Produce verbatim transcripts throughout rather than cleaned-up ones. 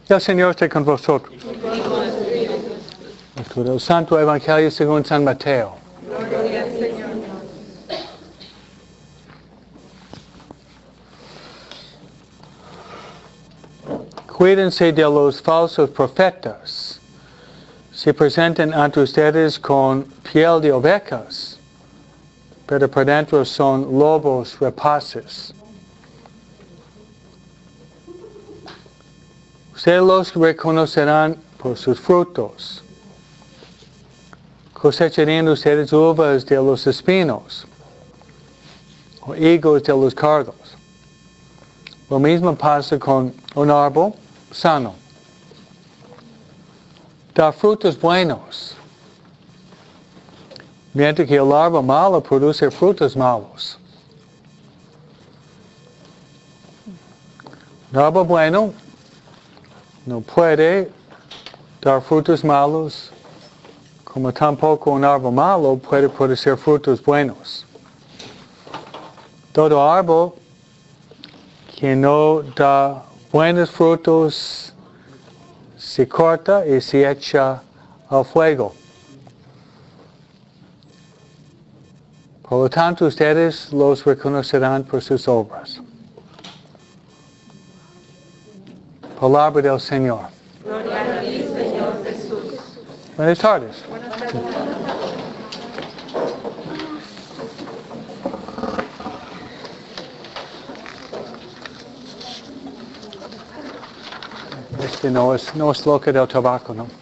El Señor esté con vosotros. El Santo Evangelio según San Mateo. Gloria al Señor. Cuídense de los falsos profetas. Se presentan ante ustedes con piel de ovejas, pero por dentro son lobos rapaces. Ustedes los reconocerán por sus frutos. Cosecharían ustedes uvas de los espinos o higos de los cardos. Lo mismo pasa con un árbol sano. Da frutos buenos, mientras que el árbol malo produce frutos malos. Un árbol bueno no puede dar frutos malos, como tampoco un árbol malo puede producir frutos buenos. Todo árbol que no da buenos frutos se corta y se echa al fuego. Por lo tanto, ustedes los reconocerán por sus obras. Palabra del Señor. Gloria a ti, Señor Jesús. Buenas tardes. Buenas tardes. Este no es, no es lo que del tabaco, ¿no?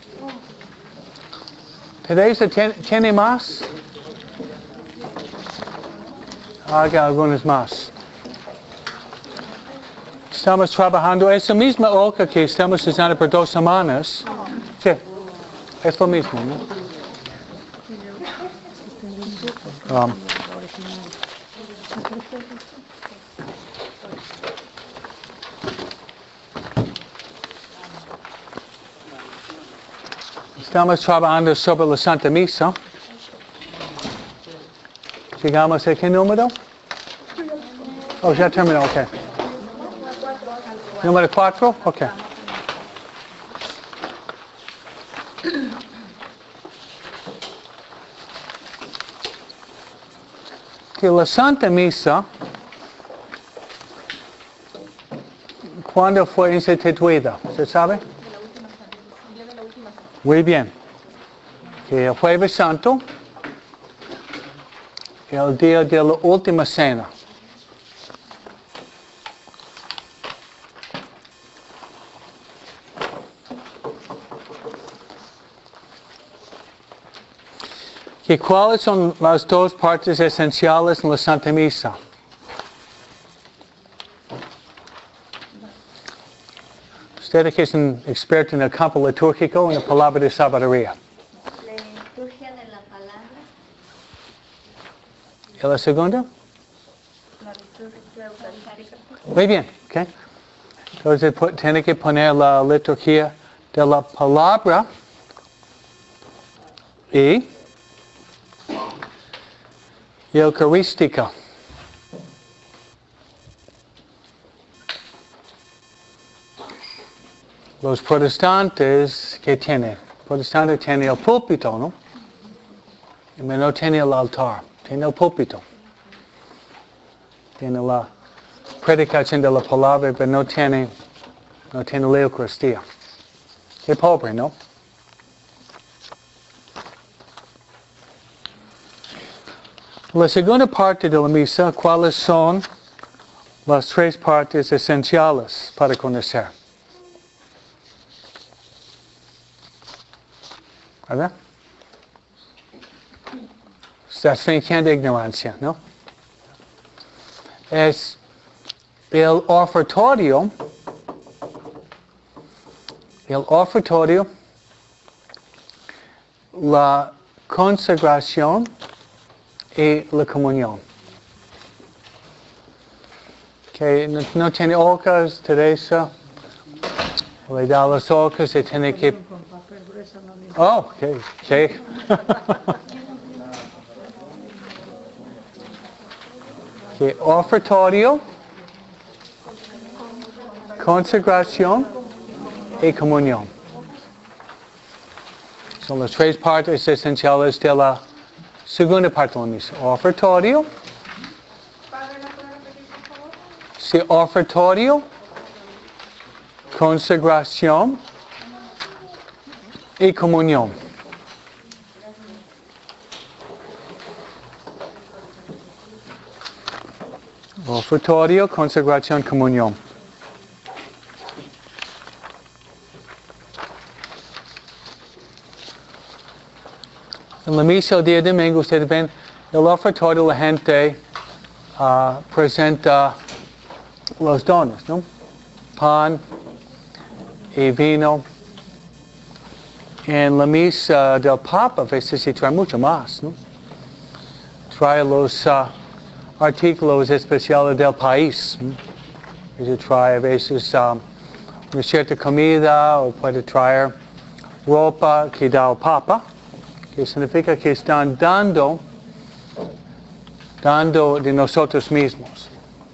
Teresa, ¿tiene, ¿tiene más? Haga algunas más. Estamos trabajando esa misma hoja que estamos usando por dos semanas. Sí, es lo mismo, ¿no? Um, Estamos trabajando sobre la Santa Misa. Llegamos a qué número? Oh, ya terminó, ok. Número cuatro, ok. Que la Santa Misa, ¿cuándo fue instituida? ¿Se sabe? Muy bien. Que el Jueves Santo, el día de la última cena. ¿Y cuáles son las dos partes esenciales en la Santa Misa? Ustedes que son expertos en el campo litúrgico, en la palabra de sabiduría. La liturgia de la palabra. ¿Y la segunda? La liturgia eucarística. Muy bien, ¿ok? Entonces tiene que poner la liturgia de la palabra y eucarística. Los protestantes, ¿qué tienen? Protestantes tienen el púlpito, ¿no? Y no tienen el altar, tienen el púlpito. Tienen la predicación de la palabra, pero no tienen, no tienen la Eucaristía. Qué pobre, ¿no? La segunda parte de la misa, ¿cuáles son las tres partes esenciales para conocer? ¿Verdad? Estás fingiendo ignorancia, ¿no? Es el ofertorio, el ofertorio, la consagración y la comunión. Que no, no tiene hojas, Teresa. Le da las hojas y tiene que... Oh, ok, ok. Que ofertorio, consagración y comunión. Son las tres partes esenciales de la segunda parte de la misa. Ofertorio. Sí, ofertorio, consagración y comunión. Ofertorio, consagración, comunión. En la misa el día domingo, ustedes ven, el ofertorio, la gente uh, presenta los dones, ¿no? Pan y vino. En la misa del Papa a veces se trae mucho más, ¿no? Trae los uh, artículos especiales del país, ¿no? Se trae a veces um, una cierta comida o puede traer ropa que da el Papa, que significa que están dando, dando de nosotros mismos.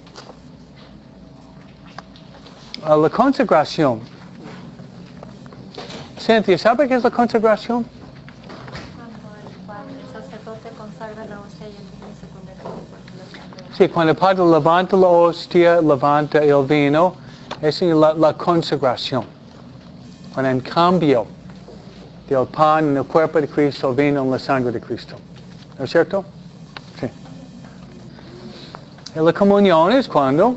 Uh, la consagración. Cynthia, ¿sabe qué es la consagración? Cuando el sacerdote consagra la hostia y el vino se convierte en cuerpo de la sangre. Sí, cuando el Padre levanta la hostia, levanta el vino, esa es la, la consagración. Cuando en cambio del pan en el cuerpo de Cristo, el vino en la sangre de Cristo. ¿No es cierto? Sí. Y la comunión es cuando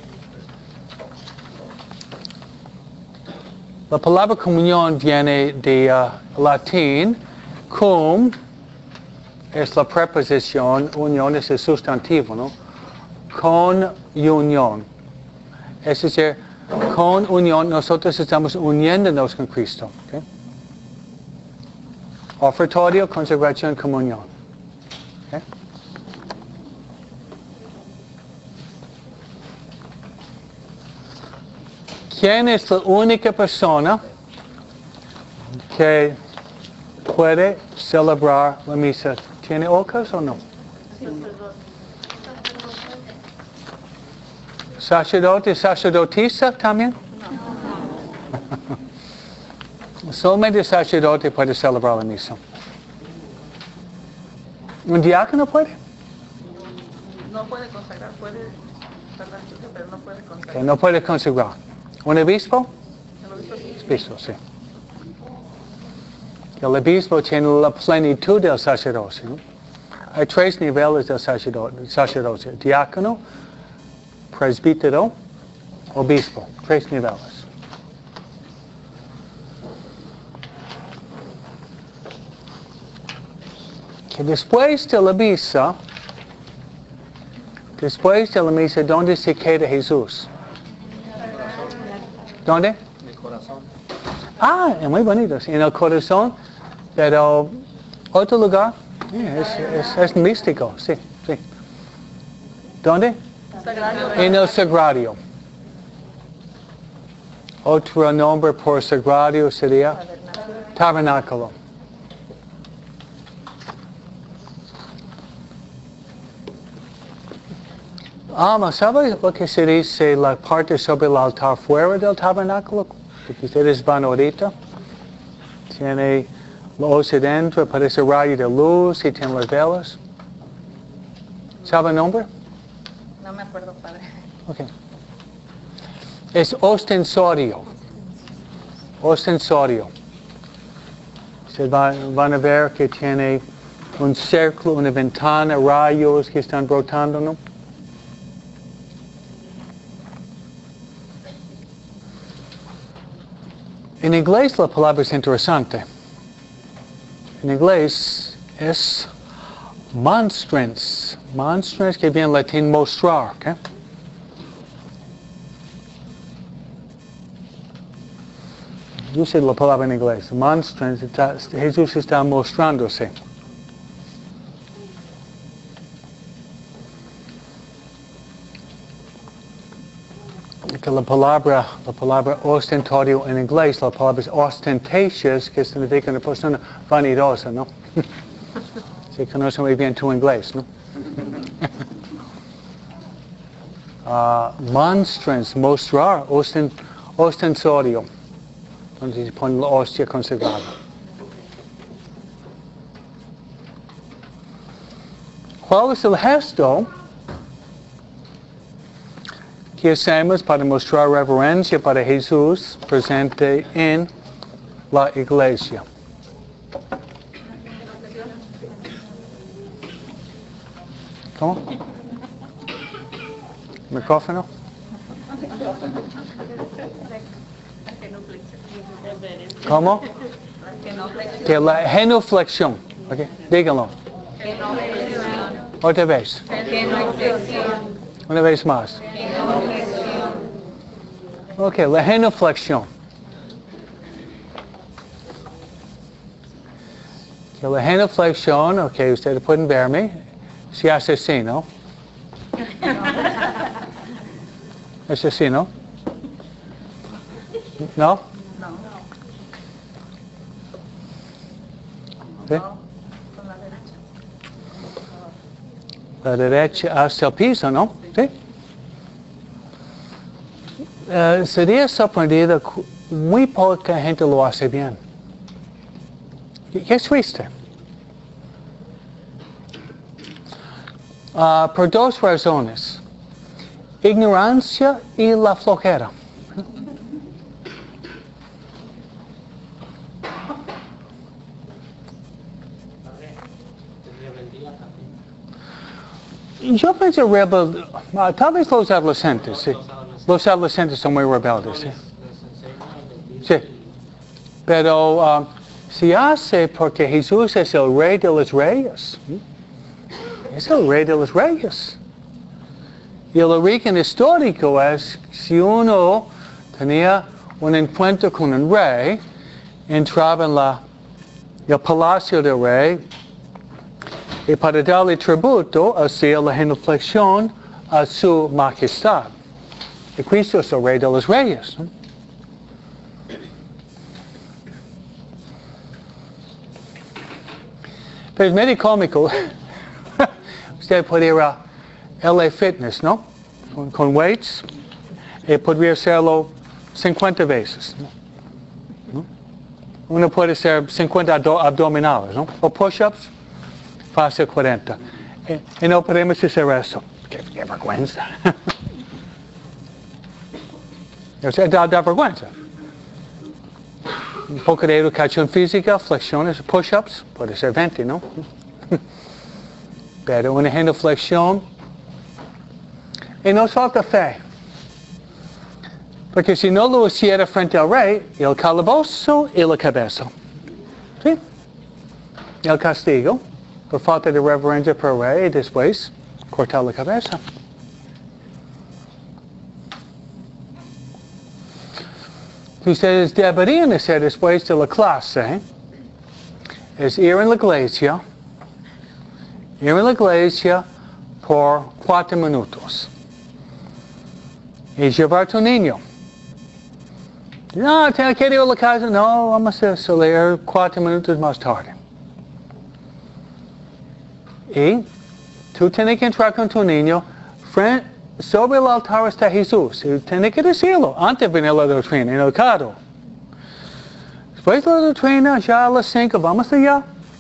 la palabra comunión viene de uh, latín. Cum es la preposición, unión es el sustantivo, ¿no? Con unión. Es decir, con unión nosotros estamos uniéndonos con Cristo. ¿Okay? Ofertorio, consagración, comunión. ¿Okay? ¿Quién es la única persona que puede celebrar la misa? ¿Tiene ocas o no? ¿Sacerdote, sacerdotisa también? No. Solamente el sacerdote puede celebrar la misa. ¿Un diácono puede? No puede consagrar, puede dar la liturgia, pero no puede consagrar. Que no puede consagrar. ¿Un obispo? El obispo sí. Obispo, sí. El obispo tiene la plenitud del sacerdocio, ¿no? Hay tres niveles del sacerdocio. Diácono, presbítero, obispo. Tres niveles. Que después de la misa, después de la misa, ¿dónde se queda Jesús? ¿Dónde? En el corazón. Ah, es muy bonito, sí, en el corazón, pero otro lugar, yeah, es, es, es místico, sí, sí. ¿Dónde? Sagrario. En el sagrario. Otro nombre por sagrario sería tabernáculo. Ah, ¿sabes lo que se dice la parte sobre el altar fuera del tabernáculo? Que ustedes van ahorita. Tiene los adentro, parece rayo de luz y tiene las velas. ¿Sabe el nombre? No me acuerdo, padre. Okay. Es ostensorio. Ostensorio. Se van, van a ver que tiene un círculo, una ventana, rayos que están brotando, ¿no? En inglés la palabra es interesante. En inglés es monstrance. Monstrance que viene en latín mostrar. ¿Okay? Yo sé la palabra en inglés. Monstrance, está, Jesús está mostrándose. Que la palabra, la palabra ostentorio en inglés, la palabra es ostentatious, que significa una persona vanidosa, ¿no? Se conoce muy bien tu inglés, ¿no? uh, monstrance, mostrar, osten, ostensorio. donde se pone la hostia consagrada. ¿Cuál es el gesto que hacemos para mostrar reverencia para Jesús presente en la iglesia? ¿Cómo? ¿Micrófono? ¿Cómo? Que la genuflexión. Okay. Díganlo. Otra vez. Una vez más. Ok, la genuflexión. Que la genuflexión, ok, ustedes pueden verme, se hace así, ¿no? ¿Es así, no? ¿No? ¿Sí? La derecha hasta el piso, ¿no? ¿Sí? Uh, sería sorprendido que muy poca gente lo hace bien. ¿Qué es triste? Uh, por dos razones. Ignorancia y la flojera. Yo pienso rebelde, uh, tal vez los adolescentes, sí. Los adolescentes son muy rebeldes, sí. Sí. Pero uh, se hace porque Jesús es el rey de los reyes. Es el rey de los reyes. Y el origen histórico es si uno tenía un encuentro con un rey, entraba en la, el palacio del rey, y para darle tributo hacía la genuflexión a su majestad. Y Cristo es el rey de los reyes, ¿no? Pero es medio cómico. Usted puede ir a L A Fitness, ¿no? Con, con weights. Y podría hacerlo cincuenta veces, ¿no? Uno puede hacer cincuenta abdominales, ¿no? O push-ups. Fácil cuarenta. Y, y no podemos hacer eso. Qué, qué vergüenza. O sea, da, da vergüenza. Un poco de educación física, flexiones, push-ups, puede ser veinte, ¿no? Pero una genuflexión. Y nos falta fe. Porque si no lo hiciera frente al rey, el calabozo y la cabeza. ¿Sí? El castigo, por falta de reverencia por el rey, y después cortar la cabeza. Ustedes deberían hacer después de la clase, es ir en la iglesia, ir en la iglesia por cuatro minutos. Y llevar a tu niño. No, tengo que ir a la casa. No, vamos a salir cuatro minutos más tarde. Y tú tienes que entrar con tu niño. Frente, sobre el altar está Jesús. Y tienes que decirlo antes de venir la doctrina, en el carro. Después de la doctrina, ya a las cinco, vamos allá.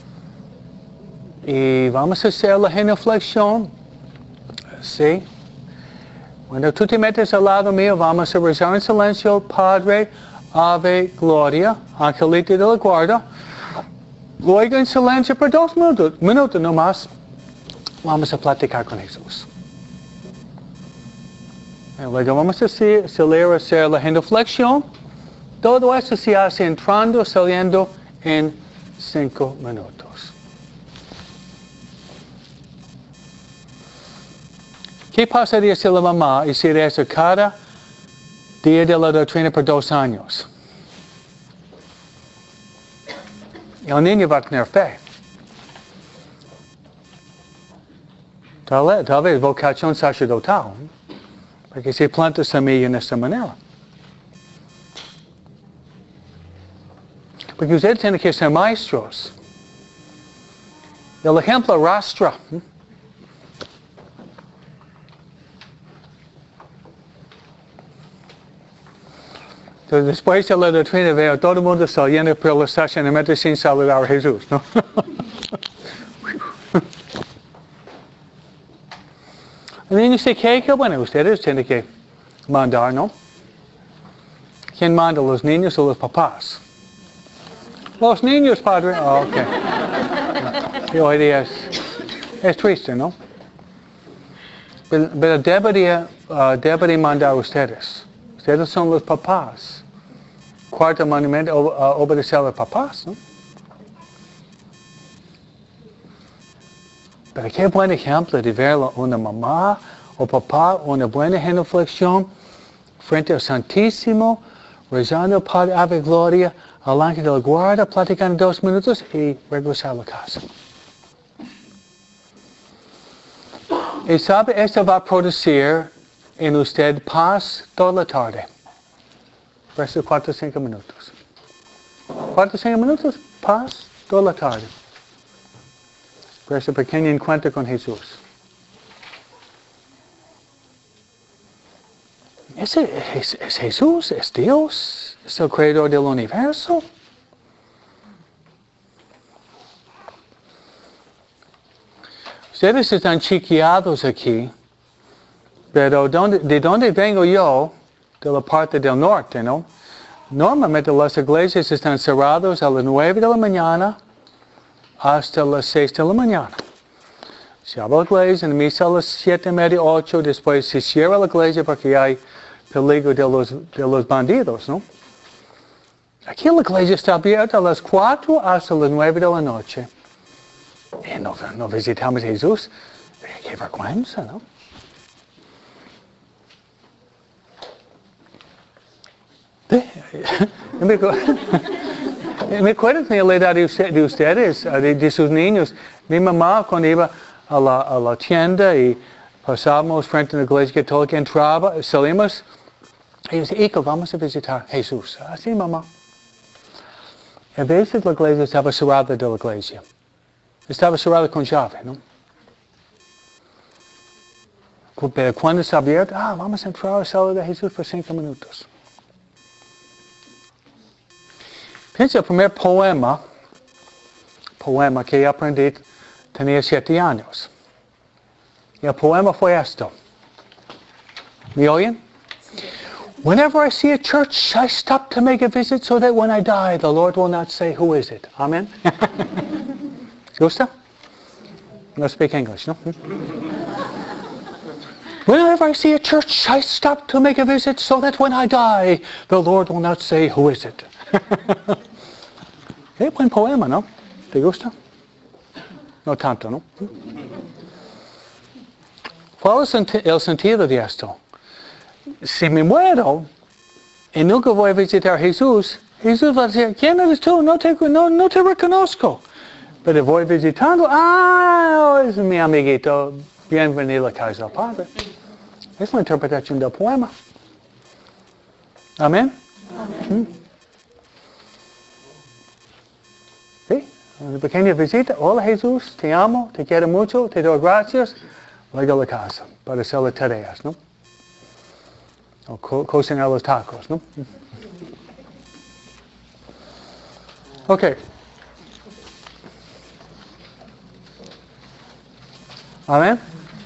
Y vamos a hacer la genuflexión. ¿Sí? Cuando tú te metes al lado mío, vamos a rezar en silencio, Padre, Ave, Gloria, Angelito de la Guarda. Luego en silencio por dos minutos, minutos nomás, vamos a platicar con Jesús. Y luego vamos a salir a hacer la genuflexión. Todo eso se hace entrando, saliendo en cinco minutos. ¿Qué pasaría si la mamá hiciera eso cada día de la doctrina por dos años? El niño va a tener fe. Tal vez, tal vez vocación sacerdotal. Porque se planta semilla en esta manera. Porque ustedes tienen que ser maestros. El ejemplo arrastra. Entonces, después de la doctrina veo todo el mundo saliendo por el estacionamiento sin saludar a Jesús, ¿no? El niño se queja, bueno, ustedes tienen que mandar, ¿no? ¿Quién manda, los niños o los papás? Los niños, padre. Oh, ok. Y hoy día es, es triste, ¿no? Pero, pero debería, uh, debería mandar a ustedes. Ustedes son los papás. Cuarto mandamiento, uh, obedecer a los papás, ¿no? Pero qué buen ejemplo de ver una mamá o papá, una buena genuflexión frente al Santísimo, rezando Padre Ave Gloria, al ángel de la guarda, platicando dos minutos y regresar a la casa. Y sabe, esto va a producir en usted paz toda la tarde. Por esos cuatro o cinco minutos. Cuatro o cinco minutos, paz toda la tarde. Por ese pequeño encuentro con Jesús. ¿Es, es, es Jesús? ¿Es Dios? ¿Es el creador del universo? Ustedes están chiqueados aquí, pero ¿dónde, ¿de dónde vengo yo? De la parte del norte, ¿no? Normalmente las iglesias están cerradas a las nueve de la mañana hasta las seis de la mañana. Se abre la iglesia, en misa a las siete y media, ocho, después se cierra la iglesia porque hay peligro de los, de los bandidos, ¿no? Aquí la iglesia está abierta a las cuatro hasta las nueve de la noche. Y no, no visitamos a Jesús. Qué vergüenza, ¿no? Me acuerdo de la edad de, usted, de ustedes, de, de sus niños. Mi mamá cuando iba a la, a la tienda y pasábamos frente a la iglesia católica, entraba, salimos, y decía, hijo, vamos a visitar a Jesús. Así, mamá. A veces la iglesia estaba cerrada de la iglesia. Estaba cerrada con llave, ¿no? Pero cuando está abierta, ah, vamos a entrar a saludar a Jesús por cinco minutos. Piensa, el primer poema, poema que aprendí, tenía siete años. Y el poema fue esto. ¿Me oyen? Whenever I see a church, I stop to make a visit so that when I die, the Lord will not say, who is it? Amen? ¿Gusta? No speak English, no? Whenever I see a church, I stop to make a visit so that when I die, the Lord will not say, who is it? Qué buen poema, ¿no? ¿Te gusta? No tanto, ¿no? ¿Cuál es el sentido de esto? Si me muero y nunca voy a visitar a Jesús, Jesús va a decir, ¿quién eres tú? No te, no, no te reconozco. Pero voy visitando, ah, es mi amiguito, bienvenido a la casa del Padre. Es la interpretación del poema. Amén. Amén. ¿Mm? Sí, una pequeña visita. Hola Jesús, te amo, te quiero mucho, te doy gracias. Luego a la casa para hacer las tareas, ¿no? O co cocinar los tacos, ¿no? Ok. Amén.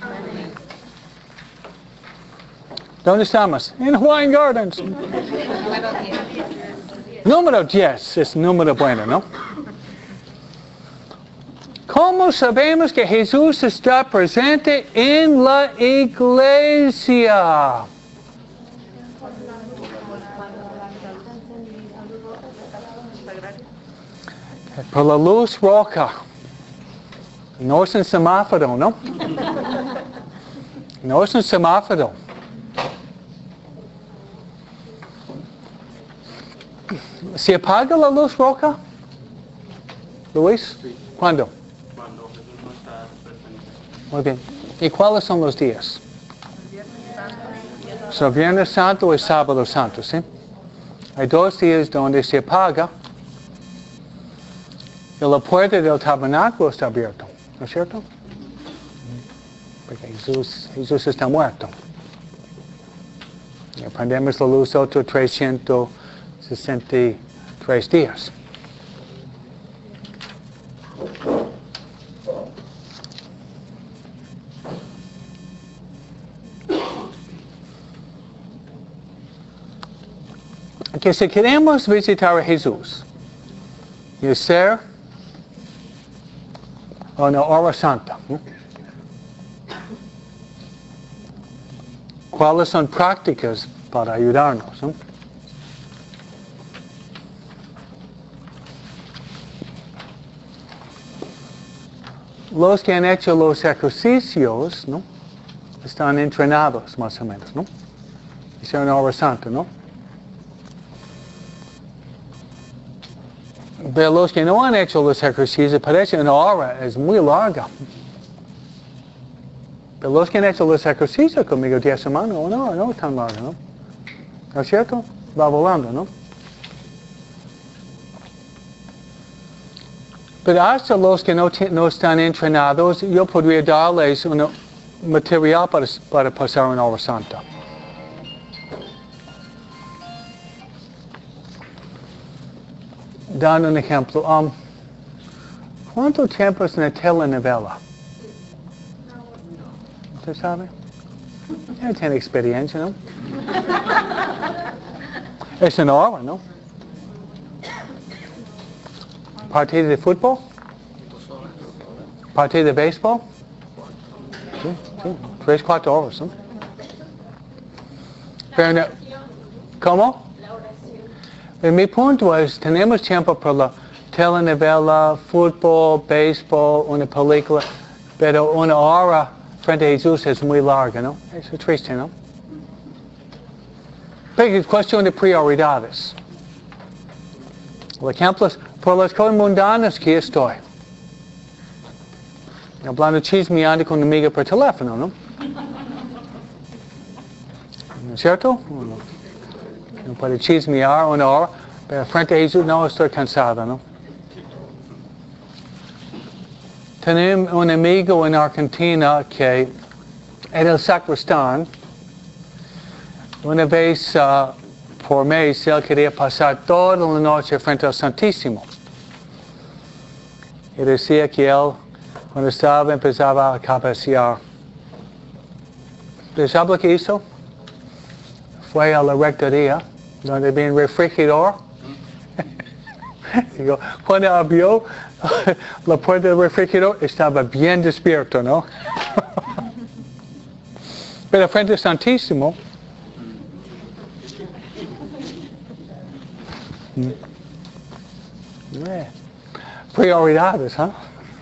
¿Dónde estamos? En Hawaiian Gardens. Número diez es número bueno, ¿no? ¿Cómo sabemos que Jesús está presente en la iglesia? Por la luz roja. No es un semáforo, ¿no? No es un semáforo. ¿Se apaga la luz roja? Luis, ¿cuándo? Cuando Jesús no está presente. Muy bien. ¿Y cuáles son los días? So, Viernes Santo y Sábado Santo, ¿sí? Hay dos días donde se apaga y la puerta del tabernáculo está abierta, ¿no es cierto? Porque Jesús, Jesús está muerto. Y prendemos la luz otros trescientos sesenta y tres días. Que si queremos visitar a Jesús y hacer una hora santa, ¿no? ¿Cuáles son prácticas para ayudarnos? ¿No? Los que han hecho los ejercicios, ¿no? Están entrenados más o menos, ¿no? Hacer una hora santa, ¿no? Pero los que no han hecho los ejercicios, parece una hora es muy larga. Pero los que han hecho los ejercicios conmigo diez semanas, no, no es tan largo, ¿no? ¿No es cierto? Va volando, ¿no? Pero hasta los que no, no están entrenados, yo podría darles un material para, para pasar una hora santa. Dando un ejemplo, um, ¿cuánto tiempo es una telenovela? ¿Usted sabe? Ya tiene experiencia, ¿no? Es una hora, ¿no? ¿Partido de fútbol? ¿Partido de béisbol? Sí, sí, tres, cuatro horas, ¿no? Pero no, ¿cómo? Pero mi punto es, tenemos tiempo para la telenovela, fútbol, béisbol, una película, pero una hora frente a Jesús es muy larga, ¿no? Es triste, ¿no? Pero es cuestión de prioridades. Por ejemplo, por las cosas mundanas que estoy. Hablando chismeando con una amiga por teléfono, ¿no? ¿No es cierto? No puede chismear una hora, pero frente a Jesús no estoy cansado, ¿no? Tenemos un amigo en Argentina que era el sacristán. Una vez uh, por mes él quería pasar toda la noche frente al Santísimo. Y decía que él, cuando estaba, empezaba a cabecear. ¿Sabe lo que hizo? Fue a la rectoría, donde había un refrigerador. Digo, cuando abrió la puerta del refrigerador, estaba bien despierto, ¿no? Pero frente al Santísimo, eh, prioridades, ¿eh?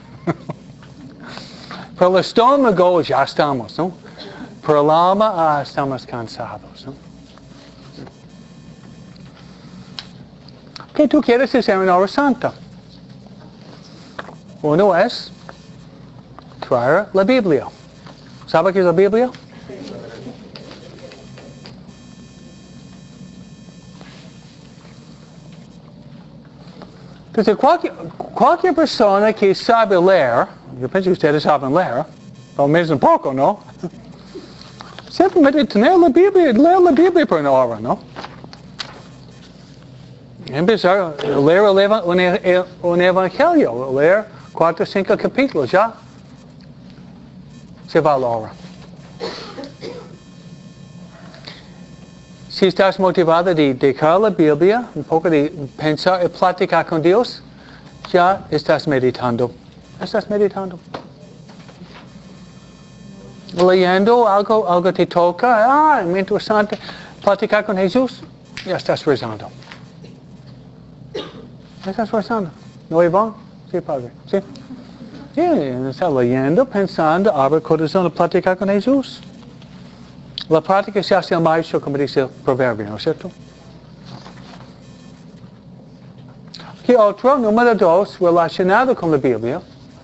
Por el estómago ya estamos, ¿no? Por el alma ah, estamos cansados, ¿no? ¿Qué tú quieres hacer en hora santa? Uno es traer la Biblia. ¿Sabe qué es la Biblia? Entonces, cualquier, cualquier persona que sabe leer, yo pienso que ustedes saben leer, o menos un poco, ¿no? Simplemente tener la Biblia, leer la Biblia por una hora, ¿no? Empezar a leer un, un evangelio, leer cuatro o cinco capítulos, ya se va a la hora. Si estás motivado de dejar la Biblia, un poco de pensar y platicar con Dios, ya estás meditando. Estás meditando. Leyendo algo, algo te toca, ah, muy interesante, platicar con Jesús, ya estás rezando. ¿Estás rezando? ¿No, Iván? Sí, padre. Sí. Sí, está leyendo, pensando, abre el corazón a platicar con Jesús. La práctica se hace el maestro, como dice el proverbio, ¿no es cierto? ¿Qué otro? Número dos, relacionado con la Biblia,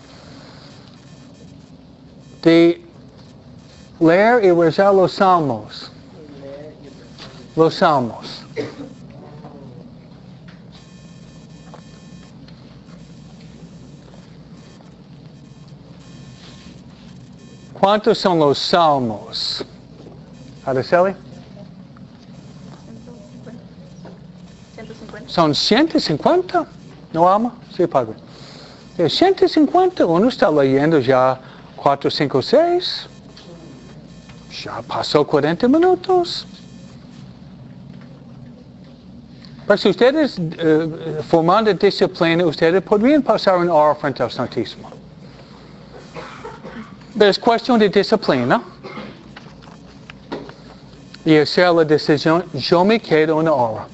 de leer y rezar los salmos. Los salmos. ¿Cuántos son los salmos? ¿Araceli? ciento Son ciento cincuenta. ¿No, Alma? Sí, Padre. De ciento cincuenta, uno está leyendo ya cuatro, cinco, seis. Ya pasó cuarenta minutos. Pero si ustedes, uh, formando disciplina, ustedes podrían pasar una hora frente al Santísimo. Pero es cuestión de disciplina. Y hacer la decisión, yo me quedo una hora.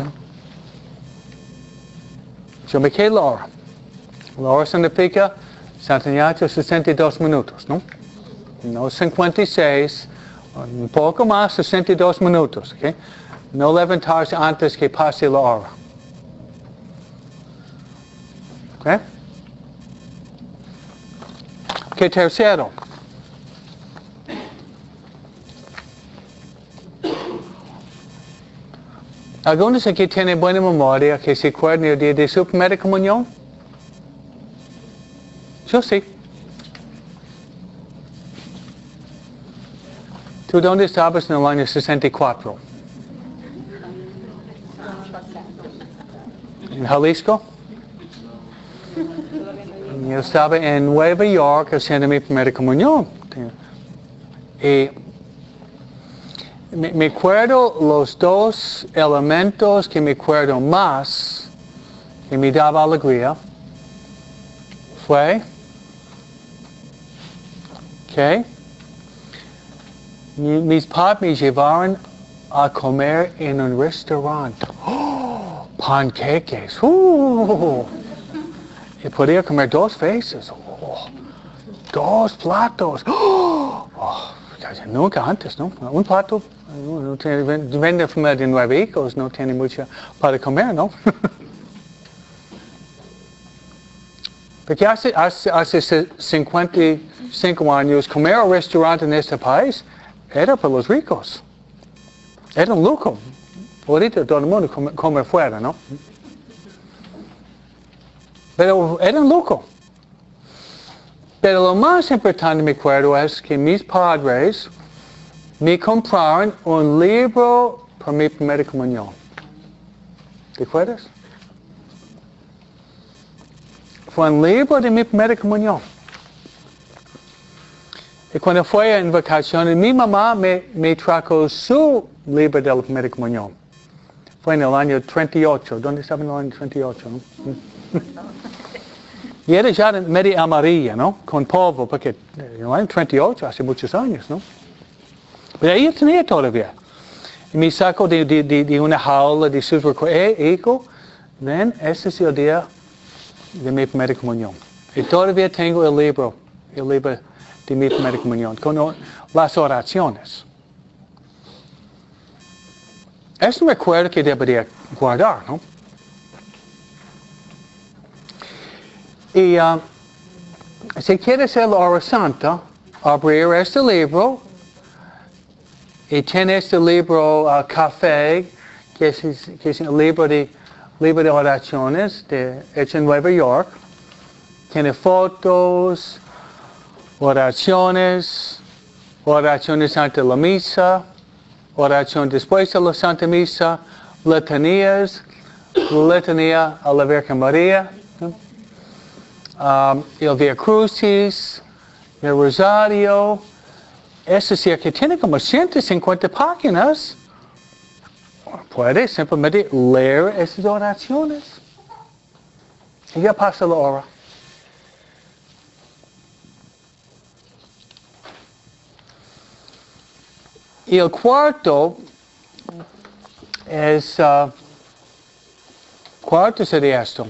Yo me quedo la hora. La hora significa Santa Ignacio sesenta y dos minutos, ¿no? No cincuenta y seis, un poco más, sesenta y dos minutos, ¿ok? No levantarse antes que pase la hora. ¿Ok? ¿Qué tercero? Algunos aquí tienen buena memoria que se acuerdan el día de su primera comunión. Yo sí. ¿Tú dónde estabas en el año sesenta y cuatro? ¿En Jalisco? Yo estaba en Nueva York haciendo mi primera comunión. Y me, me acuerdo los dos elementos que me acuerdo más, que me daba alegría, fue que mi, mis padres me llevaron a comer en un restaurante. ¡Oh! Panqueques. ¡Uh! Y podía comer dos veces. Oh, dos platos. Oh, oh, nunca antes, ¿no? Un plato. No, no tiene, vende familia de nueve hijos, no tiene mucho para comer, ¿no? Porque hace, hace, hace cincuenta y cinco años, comer en un restaurante en este país era para los ricos. Era un lujo. Ahorita todo el mundo come, come fuera, ¿no? Pero era un lujo. Pero lo más importante me acuerdo es que mis padres me compraron un libro para mi primera comunión. ¿Te acuerdas? Fue un libro de mi primera comunión. Y cuando fue en vacaciones, mi mamá me, me trajo su libro de la primera comunión. Fue en el año treinta y ocho. ¿Dónde estaba en el año treinta y ocho? ¿No? Y era ya media amarilla, ¿no? Con polvo, porque en el año treinta y ocho, hace muchos años, ¿no? Pero ella tenía todavía. Y me sacó de, de, de, de una jaula de sus recuerdos. Eh, hijo, ven, este es el día de mi primera comunión. Y todavía tengo el libro, el libro de mi primera comunión, con las oraciones. Es un recuerdo que debería guardar, ¿no? Y uh, si quiere hacer la hora santa, abrir este libro y tiene este libro uh, café, que es, que es un libro de, libro de oraciones de, hecho en Nueva York. Tiene fotos, oraciones, oraciones antes de la misa, oración después de la Santa Misa, letanías, letanía a la Virgen María. Um, el Via Crucis, el Rosario, es decir, que tiene como ciento cincuenta páginas. Puede simplemente leer esas oraciones. Y ya pasa la hora. Y el cuarto es, uh, cuarto sería esto.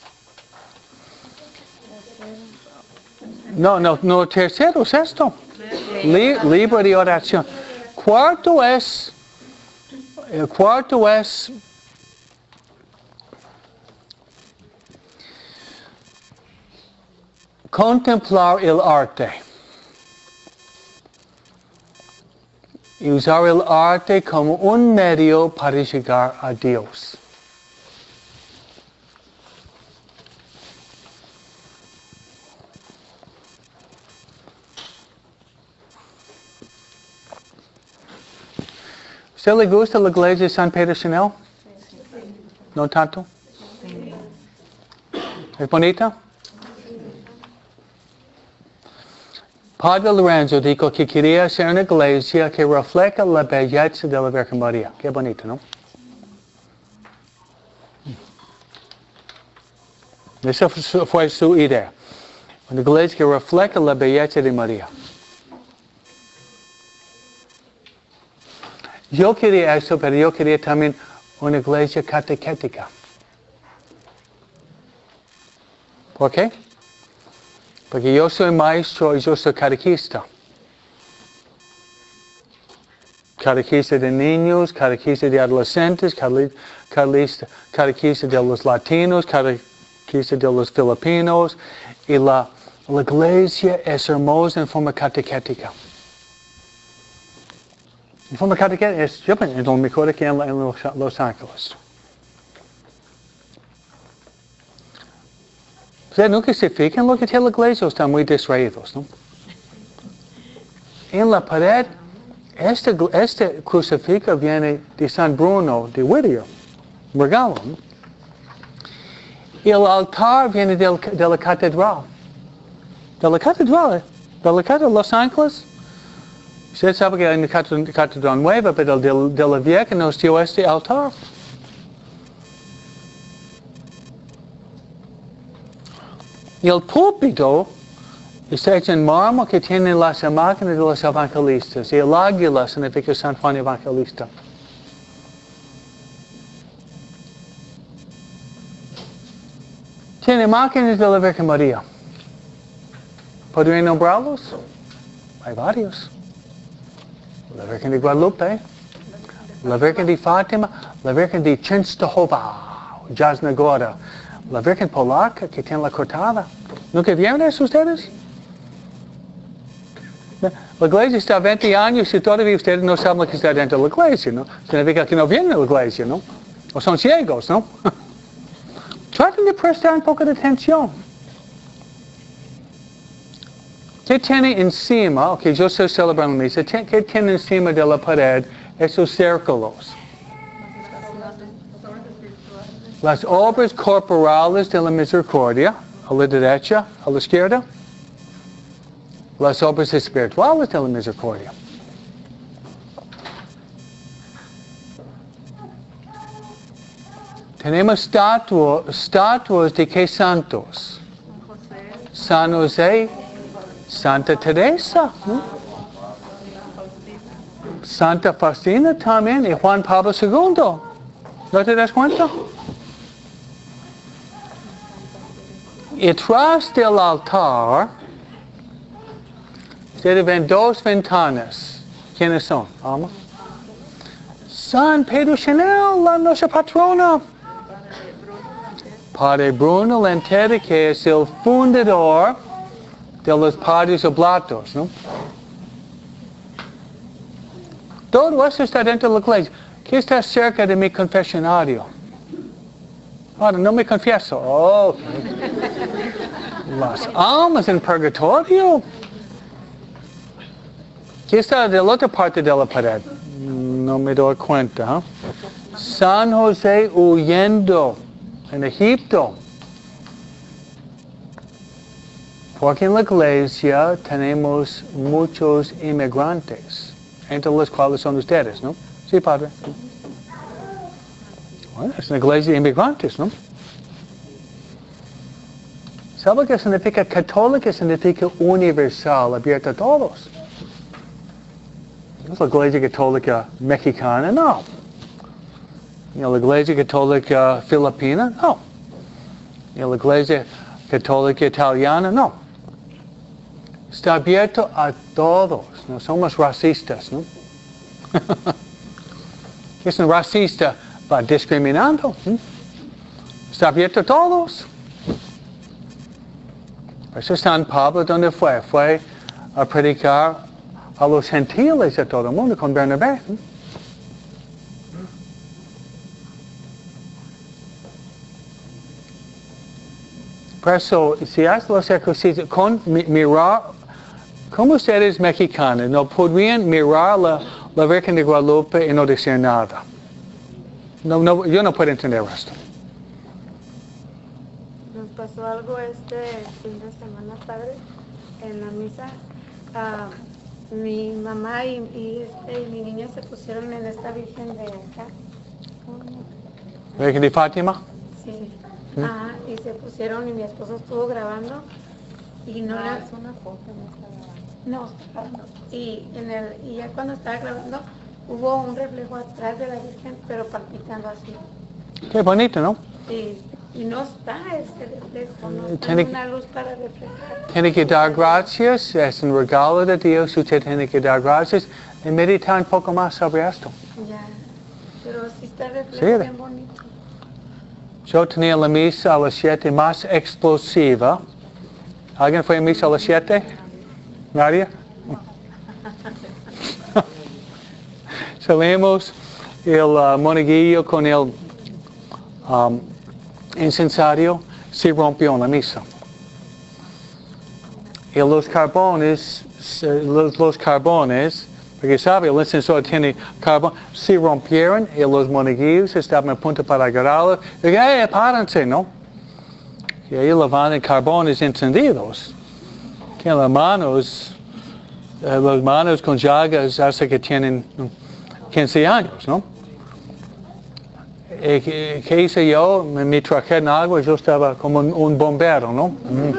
No, no, no, tercero es esto. Li, libro de oración. Cuarto es, el cuarto es contemplar el arte. Y usar el arte como un medio para llegar a Dios. ¿Usted le gusta la iglesia de San Pedro Chanel? ¿No tanto? ¿Es bonita? Padre Lorenzo dijo que quería hacer una iglesia que refleja la belleza de la Virgen María. Qué bonito, ¿no? Esa fue su idea. Una iglesia que refleja la belleza de María. Yo quería eso, pero yo quería también una iglesia catequética. ¿Por qué? Porque yo soy maestro y yo soy catequista. Catequista de niños, catequista de adolescentes, catequista, catequista de los latinos, catequista de los filipinos. Y la, la iglesia es hermosa en forma catequética. En forma catequética es, yo pienso, es lo mejor que en, en los, los Ángeles. Ustedes nunca se fijan lo que tiene la iglesia o están muy distraídos, ¿no? En la pared, este, este crucifijo viene de San Bruno de Whittier, un regalo, ¿no? Y el altar viene del, de la catedral. De la catedral, de la catedral de Los Ángeles. Usted sabe que hay una catedral nueva, pero de, de la vieja nos dio este altar. Y el púlpito está hecho en mármol que tiene las imágenes de los evangelistas. Y el águila significa San Juan Evangelista. Tiene imágenes de la Virgen María. ¿Podría nombrarlos? Hay varios. La Virgen de Guadalupe, la Virgen de Fátima, la Virgen de Czestochowa, Jasna Góra, la Virgen polaca que tiene la cortada. ¿Nunca vieron eso ustedes? La iglesia está veinte años y todavía ustedes no saben lo que está dentro de la iglesia, ¿no? Significa que no vienen a la iglesia, ¿no? O son ciegos, ¿no? Traten de prestar un poco de atención. ¿Qué tiene encima? Ok, yo estoy celebrando misa. ¿Qué tiene encima de la pared? Esos círculos. Las obras corporales de la misericordia, a la derecha, a la izquierda. Las obras espirituales de la misericordia. Tenemos estatuas, estatuas de qué santos? San José, Santa Teresa, ¿no? Santa Faustina también y Juan Pablo segundo. ¿No te das cuenta? Y tras del altar, ustedes ven dos ventanas. ¿Quiénes son? Alma. San Pedro Chanel, la nuestra patrona. Padre Bruno Lentera, que es el fundador de los Padres Oblatos, ¿no? Todo eso está dentro de la iglesia. ¿Qué está cerca de mi confesionario? Ahora, no me confieso. Oh, okay. Las almas en purgatorio. ¿Qué está de la otra parte de la pared? No me doy cuenta. ¿eh? San José huyendo en Egipto. Porque en la iglesia tenemos muchos inmigrantes, entre los cuales son ustedes, ¿no? Sí, padre. Bueno, es una iglesia de inmigrantes, ¿no? ¿Sabe qué significa católica? Significa universal, abierta a todos. ¿No es la iglesia católica mexicana? No. ¿No la iglesia católica filipina? No. ¿No la iglesia católica italiana? No. Está abierto a todos. No somos racistas, ¿no? Es un racista, va discriminando. ¿eh? Está abierto a todos. Por eso San Pablo, ¿dónde fue? Fue a predicar a los gentiles de todo el mundo con Bernabé. ¿eh? Por eso, si haces los ejercicios con mirar, como ustedes mexicanos no podrían mirar la, la Virgen de Guadalupe y no decir nada. No, no, yo no puedo entender esto. nos pasó algo este fin de semana, padre, en la misa. Ah, mi mamá y, y, este, y mi niño se pusieron en esta virgen de acá. Virgen de Fátima. Sí. ¿Mm? Ajá, y se pusieron y mi esposo estuvo grabando y no Ah, le... es una foto, no está grabando. No, y, en el, y ya cuando estaba grabando hubo un reflejo atrás de la virgen, pero palpitando así. Qué bonito, ¿no? Y, y no está ese reflejo, no está Tiene- una luz para reflejar. Tiene que dar gracias, es un regalo de Dios, usted tiene que dar gracias y meditar un poco más sobre esto. Ya, pero sí está el reflejo Sí. bien bonito. Yo tenía la misa a las siete más explosiva. ¿Alguien fue a misa a las siete? ¿Nadie? Salimos, el uh, monaguillo con el um, incensario se rompió en la misa. Y los carbones, los, los carbones, porque sabe, el incensario tiene carbón, se rompieron y los monaguillos estaban a punto para agarrarlo. Y dije, ¡eh, párense!, ¿no? Y ahí levantan carbones encendidos. Que las manos, eh, las manos con llagas hace que tienen quince años, ¿no? ¿Y qué, qué hice yo? Me, me traje en agua y yo estaba como un, un bombero, ¿no? Mm.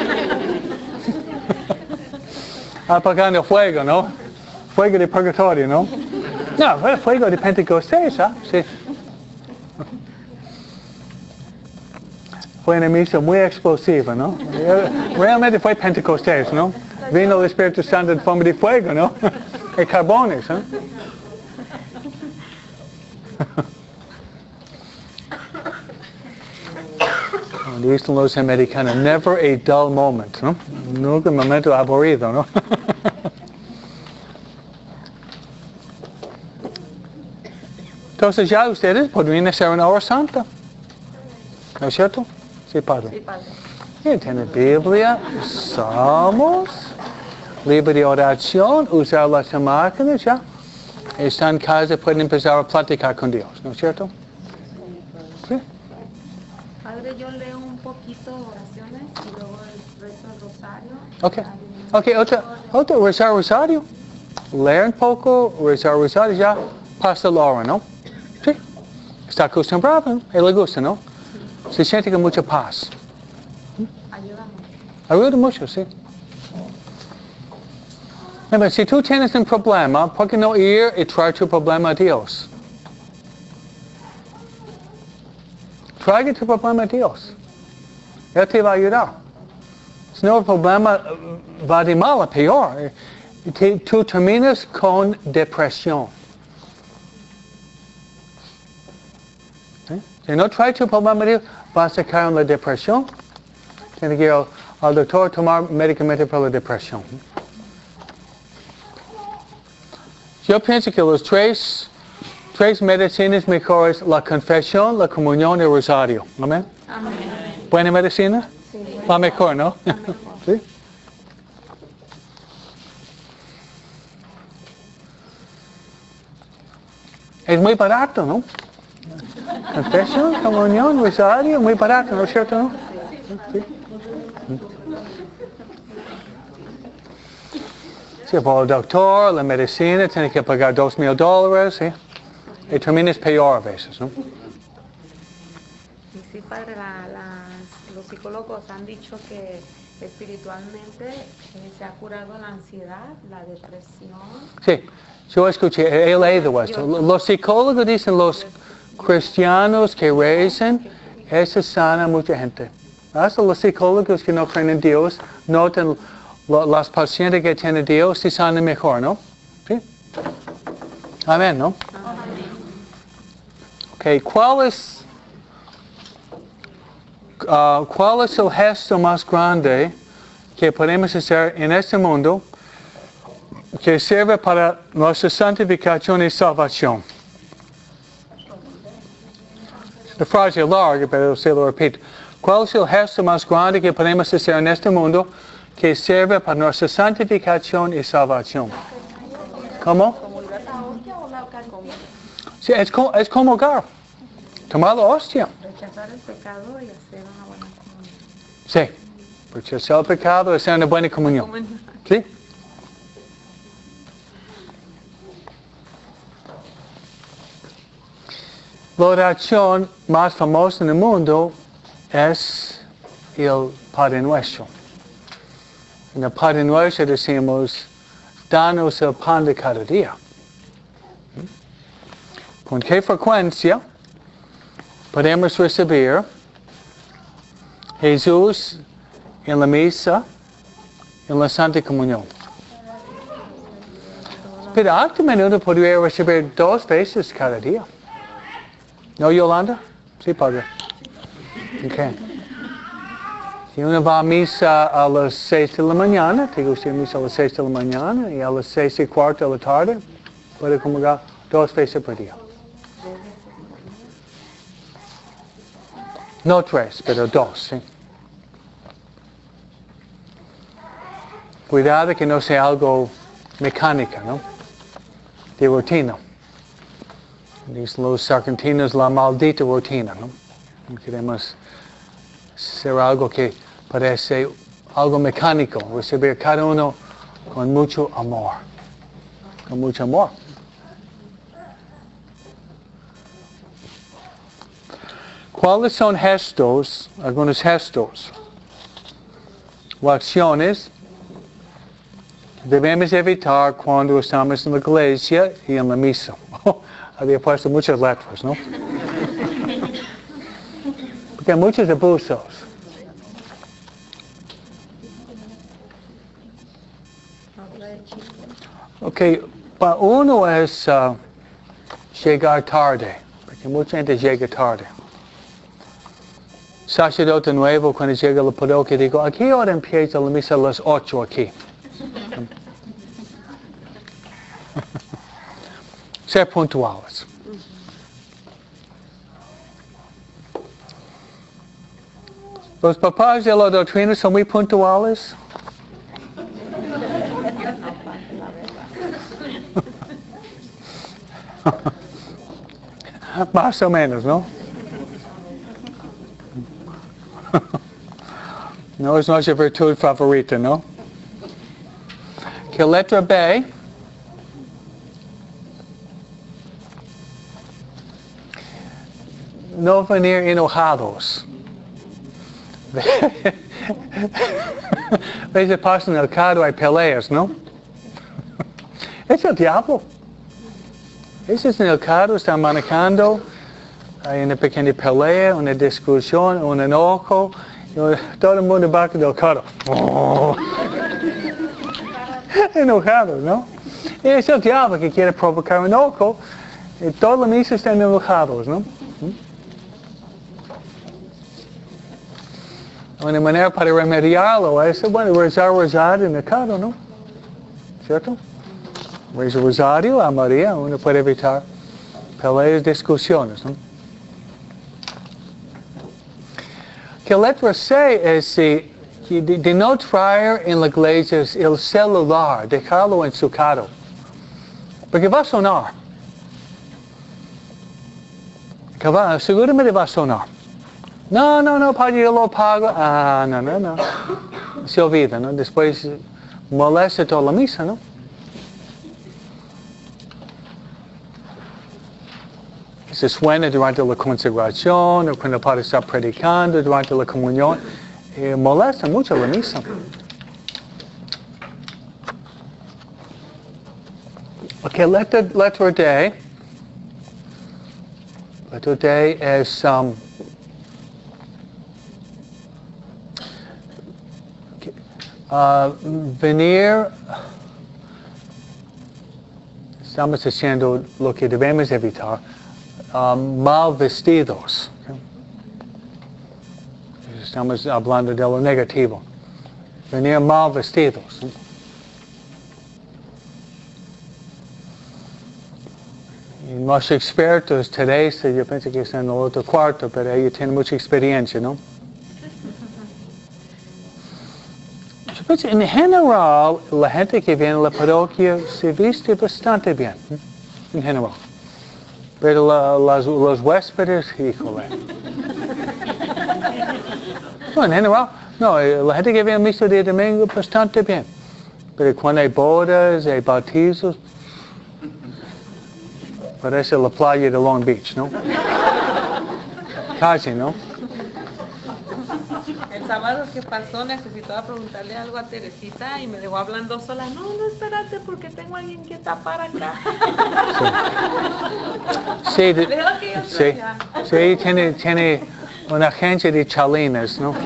Apagando fuego, ¿no? Fuego de purgatorio, ¿no? No, fue fuego de Pentecostés, ¿ah? Sí. Fue una misa muy explosiva, ¿no? Realmente fue Pentecostés, ¿no? Vino el Espíritu Santo en forma de fuego, ¿no? Y carbones, ¿eh? Como dicen los americanos, never a dull moment, ¿no? Nunca un momento aburrido, ¿no? Entonces ya ustedes podrían hacer una hora santa, ¿no es cierto? Sí, Padre. Sí, padre. Y tiene Biblia, Salmos, libro de oración, usar las máquinas, ya. Están en casa, pueden empezar a platicar con Dios, ¿no es cierto? Sí. Padre, yo leo un poquito oraciones y luego el rezo del rosario. Ok. Ok, otra, otra, rezar rosario. Leer un poco, rezar rosario, ya pasa la hora, ¿no? Sí. Está acostumbrado, y le gusta, ¿no? Se siente con mucha paz. Ayuda mucho. Ayuda mucho, sí. Mira, si tú tienes un problema, ¿por qué no ir y traer tu problema a Dios? Traiga tu problema a Dios. Él te va a ayudar. Si no, el problema va de mal a peor. Te, tú terminas con depresión. ¿Sí? Si no traes tu problema a Dios, vas a caer en la depresión. Tienes que ir al, al doctor a tomar medicamentos para la depresión. Yo pienso que los tres, tres medicinas mejores, la confesión, la comunión y el rosario. ¿Amén? Amén. ¿Buena medicina? Sí. La mejor, ¿no? La mejor. ¿Sí? Es muy barato, ¿no? Confesión, comunión, rosario, muy barato, ¿no es cierto? ¿No? Sí. Si va al doctor, la medicina, tiene que pagar dos mil dólares, ¿sí? Y terminas peor a veces, ¿no? Y sí, padre, la, las- los psicólogos han dicho que espiritualmente eh, se ha curado la ansiedad, la depresión. Sí, yo escuché, he leído esto. Los psicólogos dicen los cristianos que rezan, eso sana a mucha gente. Hasta los psicólogos que no creen en Dios notan lo- las pacientes que tienen Dios se sanan mejor, ¿no? Sí. Amén, ¿no? Ok, ¿cuál es, ah, ¿cuál es el gesto más grande que podemos hacer en este mundo que sirve para nuestra santificación y salvación? La frase es larga, pero se lo repito. ¿Cuál es el gesto más grande que podemos hacer en este mundo que sirve para nuestra santificación y salvación? ¿Cómo? Sí, es como, es como hogar. Tomar la hostia. rechazar el pecado y hacer una buena comunión. Sí, rechazar el pecado y hacer una buena comunión. Comunión. ¿Sí? La oración más famosa en el mundo es el Padre Nuestro. En el Padre Nuestro decimos, danos el pan de cada día. ¿Con qué frecuencia podemos recibir Jesús en la misa, en la Santa Comunión? Pero a menudo podría recibir dos veces cada día. ¿No, Yolanda? Sí, Padre. Okay. Si uno va a misa a las seis de la mañana, te gusta ir a misa a las seis de la mañana y a las seis y cuarto de la tarde, puede comulgar dos veces por día. No tres, pero dos, ¿sí? Cuidado que no sea algo mecánico, ¿no? De rutina. Dicen los argentinos la maldita rutina, ¿no? Queremos ser algo que parece algo mecánico, recibir cada uno con mucho amor. Con mucho amor. ¿Cuáles son gestos, algunos gestos o acciones que debemos evitar cuando estamos en la iglesia y en la misa? Había puesto muchas letras, ¿no? Porque hay muchos abusos. Ok, para uno es uh, llegar tarde, porque mucha gente llega tarde. Sacerdote nuevo, cuando llega a la parroquia, digo, ¿a qué hora empieza la misa? A las ocho aquí. Ser puntuales. Los papás de la doctrina son muy puntuales. Más o menos, ¿no? No es nuestra virtud favorita, ¿no? ¿Qué letra B? No venir enojados. A veces pasa en el carro, hay peleas, ¿no? Es el diablo. A veces en el carro están manejando, hay una pequeña pelea, una discusión, un enojo, y todo el mundo baja del carro. Oh. Enojados, ¿no? Y es el diablo que quiere provocar un enojo, y todos los mismos están enojados, ¿no? Una manera para remediarlo es, bueno, rezar rosario en el carro, ¿no? ¿Cierto? Rezar rosario a María, uno puede evitar peleas, discusiones, ¿no? Que letra C es de, de no traer en la iglesia el celular, dejarlo en su carro. Porque va a sonar. Que va, seguramente va a sonar. No, no, no, padre, yo lo pago. Ah, no, no, no. Se olvida, ¿no? Después molesta toda la misa, ¿no? Se suena durante la consagración o cuando el padre está predicando, durante la comunión. Eh, molesta mucho la misa. Ok, letra, letra D. Letra D es... Um, Uh, venir, estamos haciendo lo que debemos evitar, uh, mal vestidos. Okay? Estamos hablando de lo negativo. Venir mal vestidos. ¿Eh? Y los expertos, Teresa, yo pienso que está en el otro cuarto, pero ella tiene mucha experiencia, ¿no? Pues en general, la gente que viene a la parroquia se viste bastante bien, en general. Pero la, las, los huéspedes, híjole. No, en general, no, la gente que viene a misa de domingo, bastante bien. Pero cuando hay bodas, hay bautizos, parece la playa de Long Beach, ¿no? Casi, ¿no? El sábado que pasó necesitaba preguntarle algo a Teresita y me dejó hablando sola. No, no, espérate porque tengo a alguien que tapar acá. Sí, de, Deja que yo sí, traiga. sí, tiene, tiene una agencia de chalines, ¿no?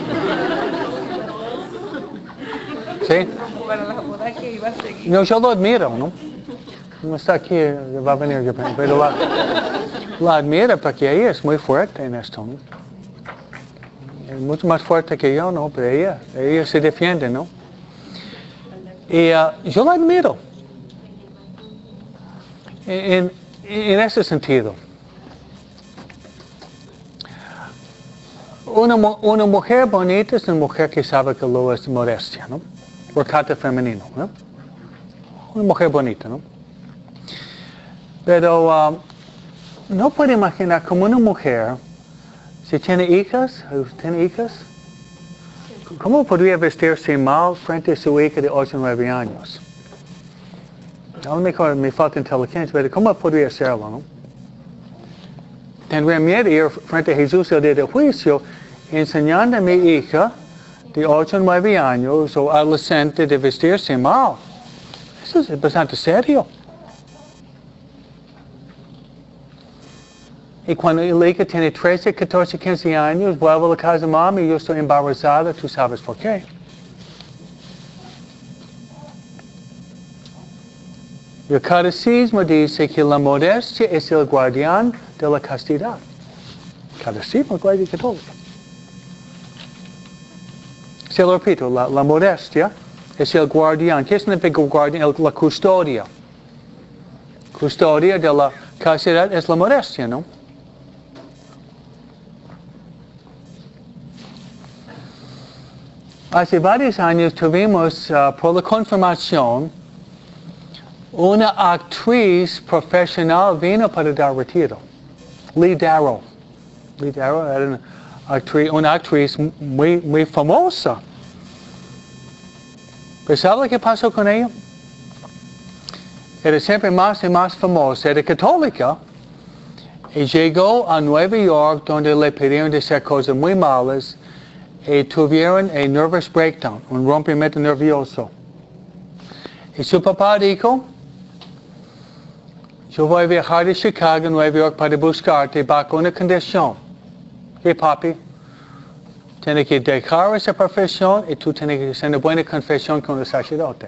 Sí. Para la boda que iba a seguir. No, yo lo admiro, ¿no? No está aquí, va a venir, pero la, la admiro porque ella es muy fuerte en esto, ¿no? Es mucho más fuerte que yo, ¿no? Pero ella, ella se defiende, ¿no? Y uh, yo la admiro. En, en, en ese sentido. Una, una mujer bonita es una mujer que sabe que lo es modestia, ¿no? Recato femenino, ¿no? Una mujer bonita, ¿no? Pero uh, no puedo imaginar como una mujer, si tiene hijas, ¿tiene hijas? ¿Cómo podría vestirse mal frente a su hija de ocho o nueve años? A lo mejor me falta inteligencia, pero ¿cómo podría hacerlo, no? Tendría miedo de ir frente a Jesús el día del juicio, enseñando a mi hija de ocho o nueve años o adolescente de vestirse mal. Eso es bastante serio. Y cuando la hija tiene trece, catorce, quince años, vuelve a la casa de mamá y yo estoy embarazada, tú sabes por qué. El catecismo dice que la modestia es el guardián de la castidad. Catecismo, Iglesia Católica. Se lo repito, la, la modestia es el guardián. ¿Qué significa guardián? El, la custodia. Custodia de la castidad es la modestia, ¿no? Hace varios años tuvimos, uh, por la confirmación, una actriz profesional vino para dar retiro. Lee Darrow. Lee Darrow era una actriz, una actriz muy, muy famosa. ¿Pero sabe lo que pasó con ella? Era siempre más y más famosa, era católica. Y llegó a Nueva York donde le pidieron de hacer cosas muy malas y tuvieron un nervous breakdown, un rompimiento nervioso. Y su papá dijo, yo voy a viajar de Chicago a Nueva York para buscarte bajo una condición. ¿Qué, papi? Tienes que dejar esa profesión y tú tienes que hacer una buena confesión con el sacerdote.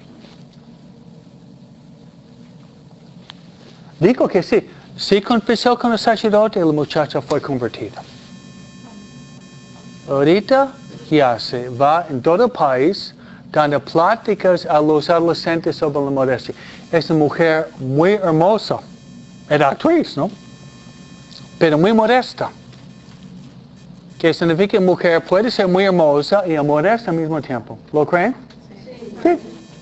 Dijo que sí. Sí confesó con el sacerdote y la muchacha fue convertida. Ahorita ya se va en todo el país dando pláticas a los adolescentes sobre la modestia. Es una mujer muy hermosa. Era actriz, ¿no? Pero muy modesta. Que significa que mujer puede ser muy hermosa y modesta al mismo tiempo. ¿Lo creen? Sí.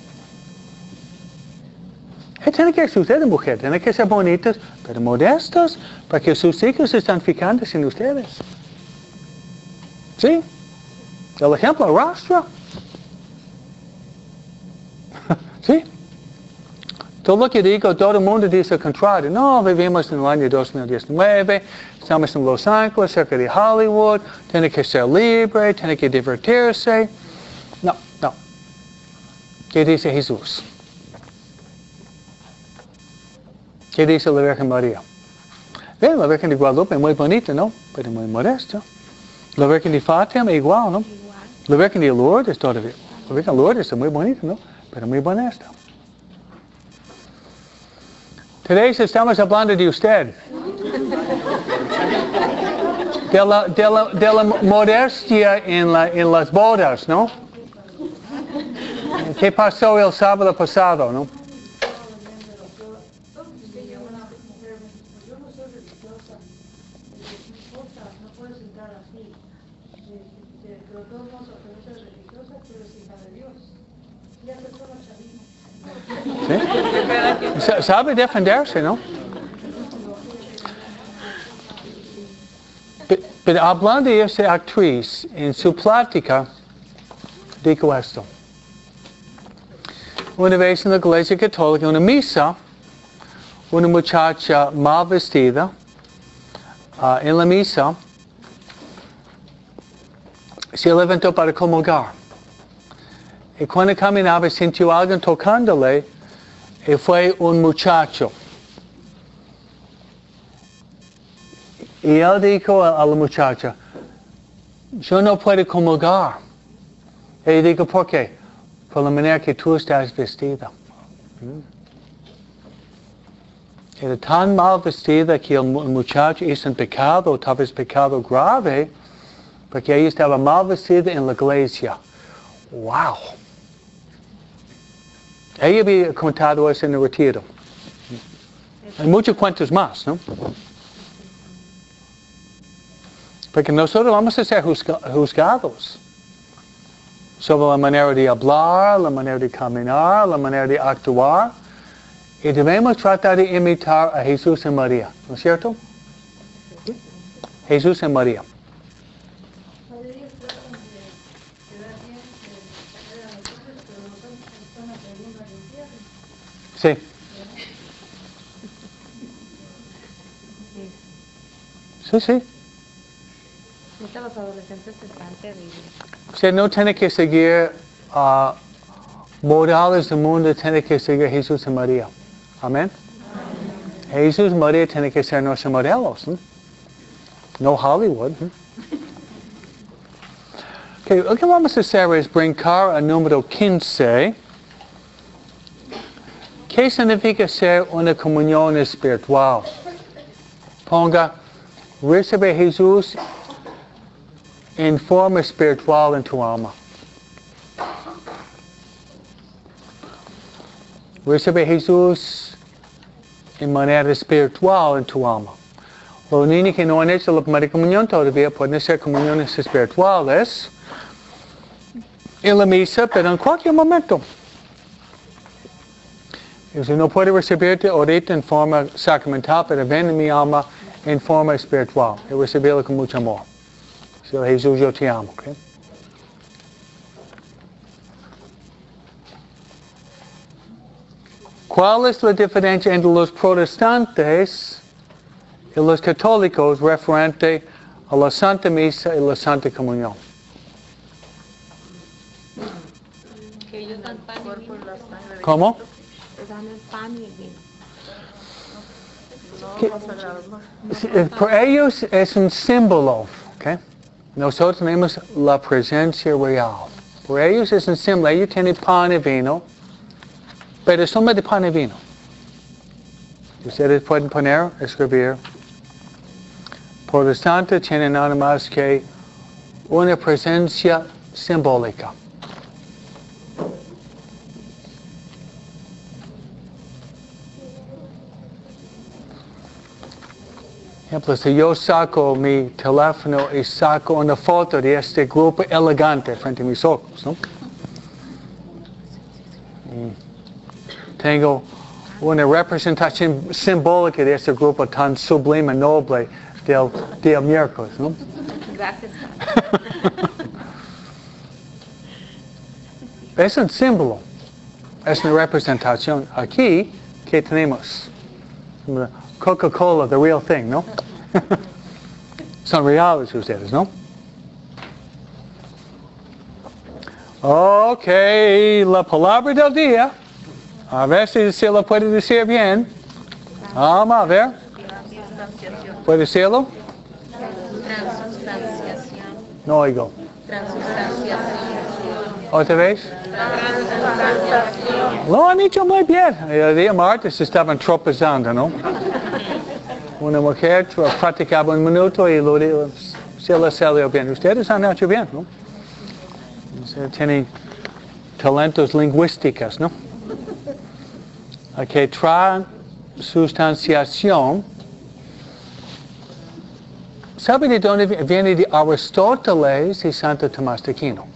Sí. Tiene que ser ustedes, mujer. Tienen que ser bonitas, pero modestas, para que sus hijos están fijando en ustedes. ¿Sí? El ejemplo arrastra. ¿Sí? Todo lo que digo, todo el mundo dice lo contrario. No, vivimos en el año dos mil diecinueve, estamos en Los Ángeles, cerca de Hollywood, tiene que ser libre, tiene que divertirse. No, no. ¿Qué dice Jesús? ¿Qué dice la Virgen María? Bien, la Virgen de Guadalupe muy bonita, ¿no? Pero muy modesta. La Virgen de Fátima igual, ¿no? Igual. La Virgen de Lourdes todavía. La Virgen de Lourdes es muy bonita, ¿no? Pero muy modesta. Teresa, estamos hablando de usted. De la, de la, de la modestia en, la, en las bodas, ¿no? ¿Qué pasó el sábado pasado, no? ¿Sí? Sabe defenderse, ¿no? Pero hablando de esa actriz, en su plática, dijo esto. Una vez en la iglesia católica, una misa, una muchacha mal vestida, uh, en la misa, se levantó para comulgar. Y cuando caminaba, sintió a alguien tocándole, y fue un muchacho. Y él dijo a, a la muchacha, yo no puedo comulgar. Ella dijo, ¿por qué? Por la manera que tú estás vestida. ¿Mm? Era tan mal vestida que el muchacho hizo un pecado, tal vez pecado grave, porque ella estaba mal vestida en la iglesia. ¡Wow! Ella había contado eso en el retiro. Hay muchos cuentos más, ¿no? Porque nosotros vamos a ser juzga- juzgados sobre la manera de hablar, la manera de caminar, la manera de actuar. Y debemos tratar de imitar a Jesús y María, ¿no es cierto? Jesús y María. Sí. Sí, sí. Ahorita los adolescentes están terribles. Usted no tiene que seguir uh, modales del mundo, tiene que seguir Jesús y María. Amén. Jesús y María tienen que ser nuestros modelos. ¿eh? No Hollywood. ¿eh? Okay, lo que vamos a hacer es brincar al número quince. ¿Qué significa ser una comunión espiritual? Ponga, recibe a Jesús en forma espiritual en tu alma. Recibe a Jesús en manera espiritual en tu alma. Los niños que no han hecho la primera comunión todavía pueden hacer comuniones espirituales en la misa, pero en cualquier momento. Y si no puede recibirte ahorita en forma sacramental, pero ven en mi alma en forma espiritual y recibirlo con mucho amor. Si Jesús, yo te amo. ¿Okay? ¿Cuál es la diferencia entre los protestantes y los católicos referente a la Santa Misa y la Santa Comunión? Que ellos dan pan y vino. ¿Cómo? Dan el pan y el vino. Que, sí, por ellos es un símbolo. ¿Okay? Nosotros tenemos la presencia real. Por ellos es un símbolo. Ellos tienen pan y vino. Pero solamente pan y vino. Ustedes pueden poner, escribir. Protestantes tienen nada más que una presencia simbólica. Por ejemplo, si yo saco mi teléfono y saco una foto de este grupo elegante frente a mis ojos, ¿no? Tengo una representación simbólica de este grupo tan sublime y noble del día miércoles, ¿no? Gracias. Es un símbolo, es una representación. Aquí, ¿qué tenemos? Coca-Cola, the real thing, ¿no? Son reales ustedes, ¿no? Ok, la palabra del día. A ver si se lo puede decir bien. Vamos a ver. ¿Puede decirlo? Transustanciación. No oigo. Transustanciación. ¿Otra vez? Lo han dicho muy bien. El día martes estaban tropezando, ¿no? Una mujer practicaba un minuto y lo dijo, se le salió bien. Ustedes han hecho bien, ¿no? Tienen talentos lingüísticos, ¿no? Que transustanciación. ¿Sabe de dónde viene? De Aristóteles y Santo Tomás de Aquino.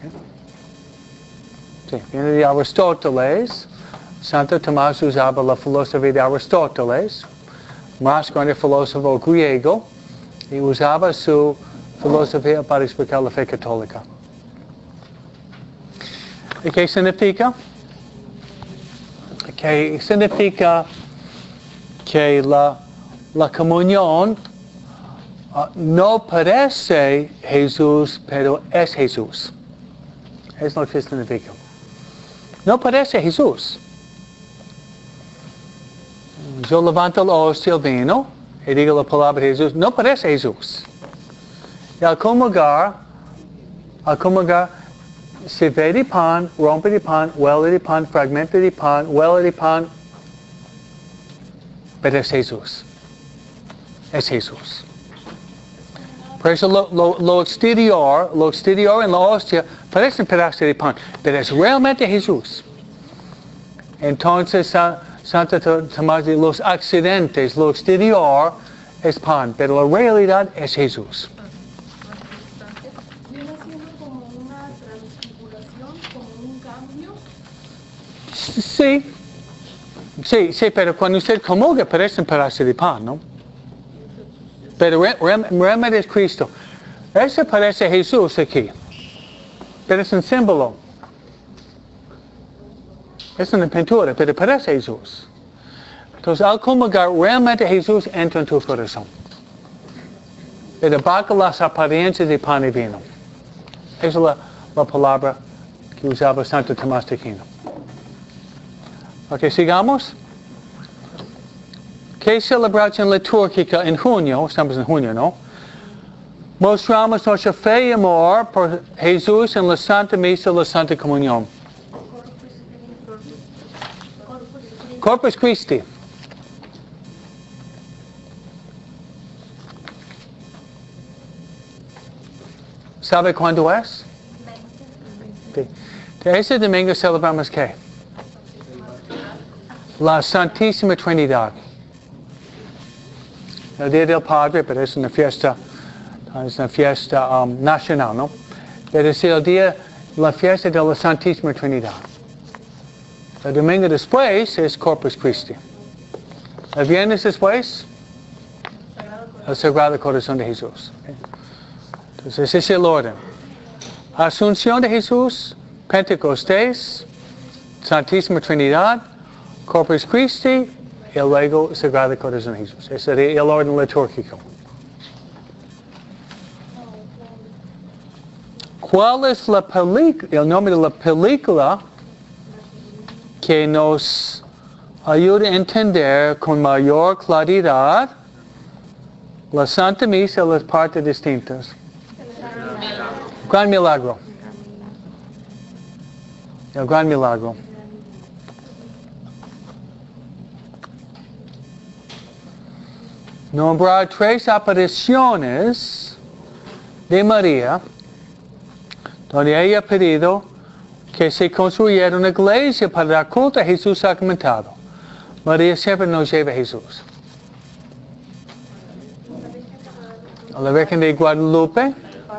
Sí, viene de Aristóteles. Santo Tomás usaba la filosofía de Aristóteles, más grande filósofo griego. y usaba su filosofía para explicar la fe católica. ¿Y qué significa? Que significa que la, la comunión uh, no parece Jesús, pero es Jesús. Es lo que significa. No parece Jesús. Yo levanto la hostia, el vino, y digo la palabra de Jesús. No parece Jesús. Y al comulgar, al comulgar, se ve de pan, rompe de pan, huele de pan, fragmenta de pan, huele de pan. Pero es Jesús. Es Jesús. Por eso lo, lo, lo exterior, lo exterior en la hostia parece un pedazo de pan, pero es realmente Jesús. Entonces, Sa, Santo Tomás dice, los accidentes, lo exterior es pan, pero la realidad es Jesús. ¿Viene siendo como una transfiguración, como un cambio? Sí. Sí, sí, pero cuando usted comulga parece un pedazo de pan, ¿no? Pero realmente es Cristo. Eso parece Jesús aquí. Pero es un símbolo. Es una pintura, pero parece Jesús. Entonces, al comulgar, realmente Jesús entra en tu corazón. Pero baja las apariencias de pan y vino. Esa es la, la palabra que usaba Santo Tomás de Aquino. Ok, sigamos. ¿Qué celebración litúrgica en junio? Estamos en junio, ¿no? Mostramos nuestra fe y amor por Jesús en la Santa Misa de la Santa Comunión. Corpus Christi. ¿Sabe cuándo es? Sí. Ese domingo celebramos ¿qué? La Santísima Trinidad. El Día del Padre, pero es una fiesta, es una fiesta um, nacional, ¿no? Pero es el día, la fiesta de la Santísima Trinidad. El domingo después es Corpus Christi. El viernes después, el Sagrado Corazón de Jesús. Entonces, ese es el orden. Asunción de Jesús, Pentecostés, Santísima Trinidad, Corpus Christi, y luego Sagrado Corazón de Jesús. Ese sería el orden litúrgico. ¿Cuál es la película, el nombre de la película que nos ayuda a entender con mayor claridad la Santa Misa y las partes distintas? Gran Milagro. El Gran Milagro. Nombrar tres apariciones de María, donde ella ha pedido que se construyera una iglesia para dar culto a Jesús sacramentado. María siempre nos lleva a Jesús. A la Virgen de Guadalupe,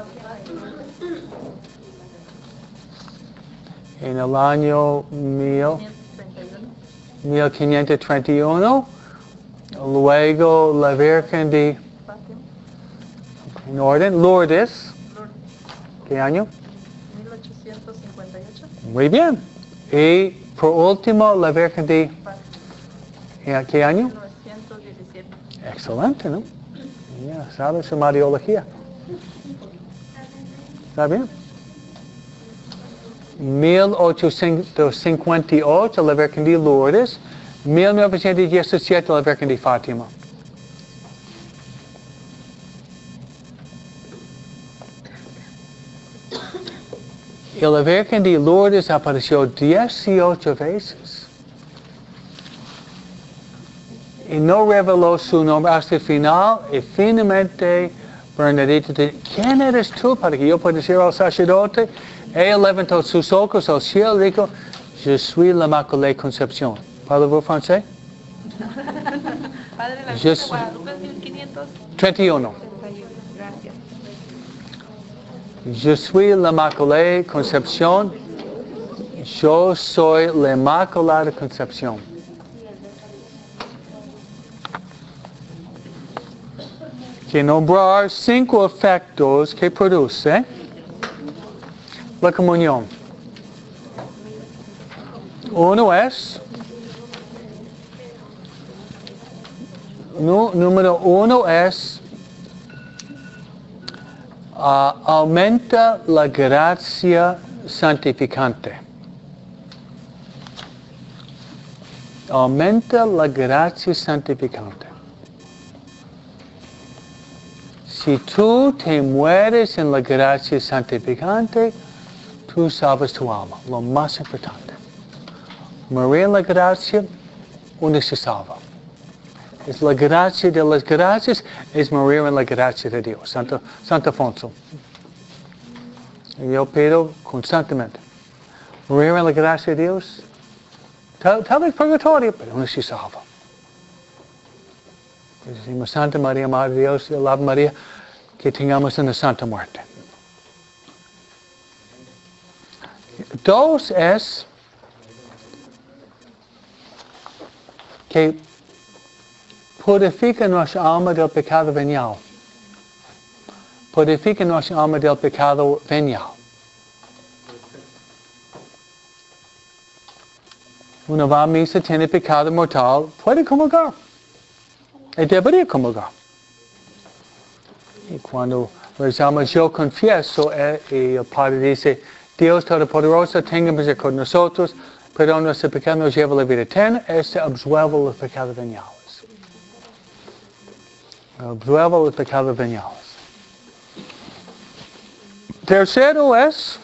en el año mil quinientos treinta y uno, luego la Virgen de, en orden, Lourdes. ¿Qué año? mil ochocientos cincuenta y ocho. Muy bien. Y por último, la Virgen de, ¿en qué año? mil novecientos diecisiete. Excelente, ¿no? Ya sabes su mariología. ¿Está bien? mil ochocientos cincuenta y ocho, la Virgen de Lourdes. mil novecientos diecisiete, la Virgen de Fátima. Y la Virgen de Lourdes apareció dieciocho veces. Y no reveló su nombre hasta el final. Y finalmente, Bernadette dijo, ¿quién eres tú para que yo pueda decir al sacerdote? Ella levantó sus ojos al cielo y dijo, Je suis l'Immaculée Conception. ¿Parlez-vous français? Padre, la Je Virgen de suis- Guadalupe mil quinientos treinta y uno. treinta y uno. Gracias. Je suis l'Immaculée Conception. Yo soy la Inmaculada Concepción. que nombrar cinco efectos que produce la comunión. Uno es, nu, número uno es, uh, aumenta la gracia santificante. Aumenta la gracia santificante. Si tú te mueres en la gracia santificante, tú salvas tu alma, lo más importante. Morir en la gracia, uno se salva. Es la gracia de las gracias, es morir en la gracia de Dios. Santo, Santo Afonso. Yo pido constantemente, morir en la gracia de Dios, tal, tal vez purgatorio, pero uno se salva. Decimos Santa María, Madre de Dios, y la Ave María, que tengamos una santa muerte. Dos es que purifica nuestra alma del pecado venial. Purifica nuestra alma del pecado venial. Uno va a misa, tiene pecado mortal, puede comulgar. Y debería comulgar. Y cuando rezamos, yo confieso, eh, y el Padre dice, Dios Todopoderoso, tenga misericordia de nosotros, perdona nuestro pecado, nos lleva a la vida eterna, este absuelve los pecados veniales. Absuelve los pecados veniales. Tercero es,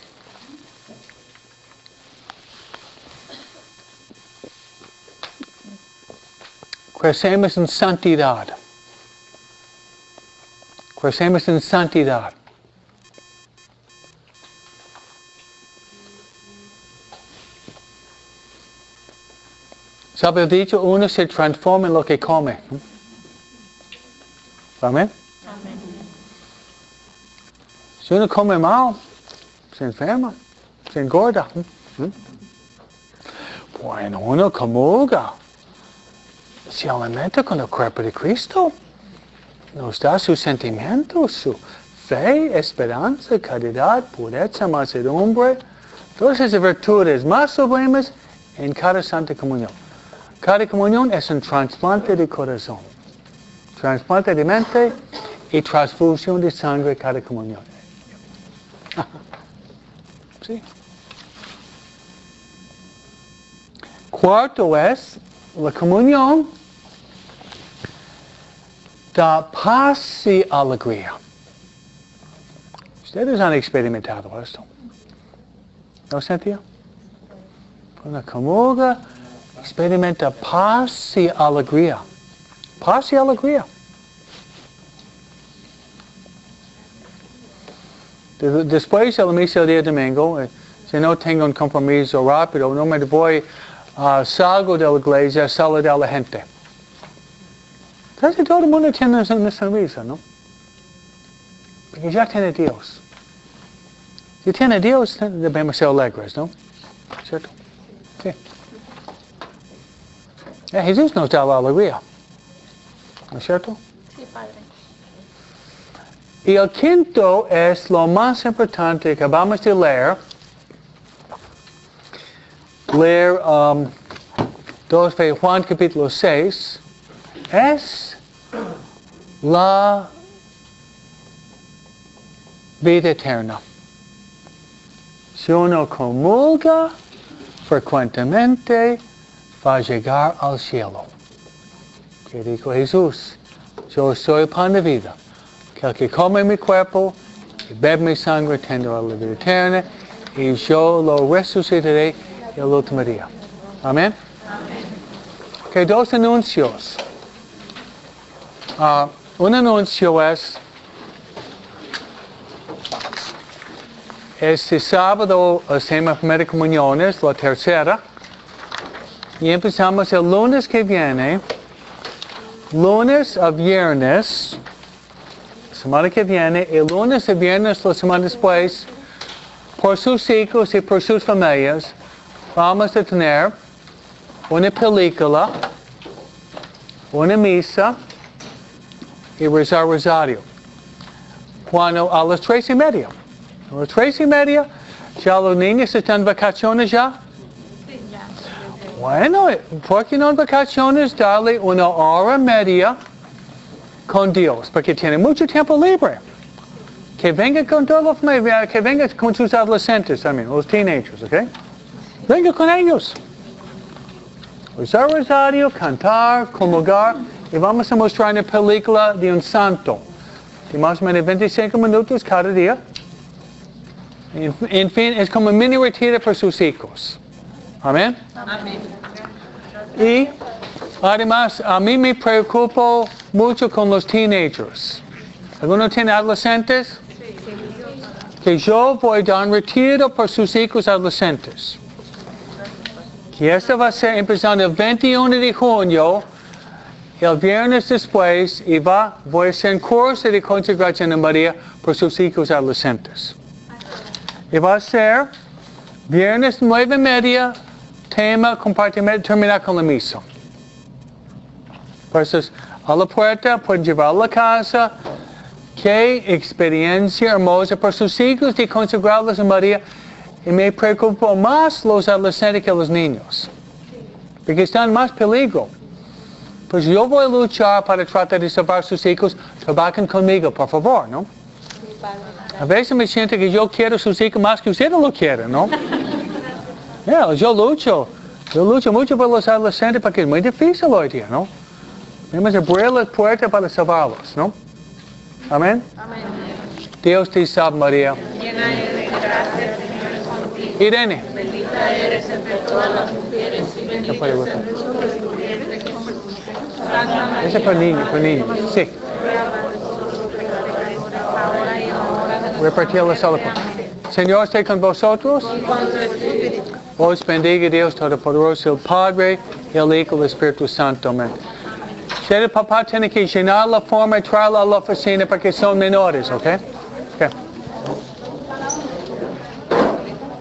crecemos en santidad. Crecemos en santidad. ¿Sabe el dicho? Uno se transforma en lo que come. ¿Amén? Amén. Si uno come mal, se enferma, se engorda. Bueno, uno comulga. Se alimenta con el cuerpo de Cristo. Nos da sus sentimientos, su fe, esperanza, caridad, pureza, mansedumbre. Todas esas virtudes más sublimes en cada Santa Comunión. Cada comunión es un trasplante de corazón. Trasplante de mente y transfusión de sangre cada comunión. ¿Sí? Cuarto es la comunión da paz y alegría. Ustedes han experimentado esto. ¿No sentía? Una comulga experimenta paz y alegría. Paz y alegría. Después de la misa del día domingo, si no tengo un compromiso rápido, no me voy, uh, salgo de la iglesia, salgo de la gente. Casi todo el mundo tiene una sonrisa, ¿no? Porque ya tiene Dios. Si tiene Dios, debemos ser alegres, ¿no? ¿Cierto? Sí. Eh, Jesús nos da la alegría. ¿No es cierto? Sí, Padre. Y el quinto es lo más importante que vamos a leer. Leer um, dos de Juan capítulo seis. Es la vida eterna. Si uno comulga frecuentemente, va a llegar al cielo. Que dijo Jesús, yo soy el pan de vida. Que el que come mi cuerpo y bebe mi sangre tendrá la vida eterna, y yo lo resucitaré el último día. Amén. Amén. Que dos anuncios. Uh, un anuncio es, este sábado hacemos primera comuniones, la tercera, y empezamos el lunes que viene, lunes a viernes, semana que viene, el lunes a viernes, la semana después, por sus hijos y por sus familias, vamos a tener una película, una misa, y rezar rosario. Cuando a las tres y media, a las tres y media, ya los niños están en vacaciones ya. Bueno, ¿por qué no en vacaciones darle una hora media con Dios? Porque tiene mucho tiempo libre. Que venga con todos los, que venga con sus adolescentes también, los teenagers, ¿ok? Venga con ellos. Rezar rosario, cantar, comulgar, y vamos a mostrar una película de un santo. De más o menos veinticinco minutos cada día. En, en fin, es como un mini retiro para sus hijos. Amén. Amén. Y además, a mí me preocupo mucho con los teenagers. ¿Alguno tiene adolescentes? Que yo voy a dar un retiro por sus hijos adolescentes. Que esto va a ser empezando el veintiuno de junio, el viernes después, y va, voy a hacer un curso de consagración a María por sus hijos adolescentes. Y va a ser viernes nueve y media, tema compartimento, terminar con la misa. Entonces, a la puerta, pueden llevar a la casa. Qué experiencia hermosa por sus hijos de consagrarlos a María. Y me preocupa más los adolescentes que los niños. Porque están en más peligro. Pues yo voy a luchar para tratar de salvar a sus hijos. Trabajen conmigo, por favor, ¿no? A veces me siento que yo quiero a sus hijos más que ustedes lo quieren, ¿no? Yeah, yo lucho. Yo lucho mucho por los adolescentes porque es muy difícil hoy día, ¿no? Tenemos que abrir las puertas para salvarlos, ¿no? Amén. Amén. Dios te salve, María. Llena eres de gracia, el Señor es contigo. Irene. Bendita eres entre todas las mujeres y bendito es el fruto de tu vientre, Jesús. Santa María, Ese es para niños, para niños. Sí. ahora y en la hora de nuestra Repartir la salud. Señor esté con vosotros. Os bendiga Dios Todopoderoso, el Padre, el Hijo y el Espíritu Santo. Amén. Ustedes, papá, tienen que llenar la forma y traerla a la oficina porque son menores, ¿ok? Okay.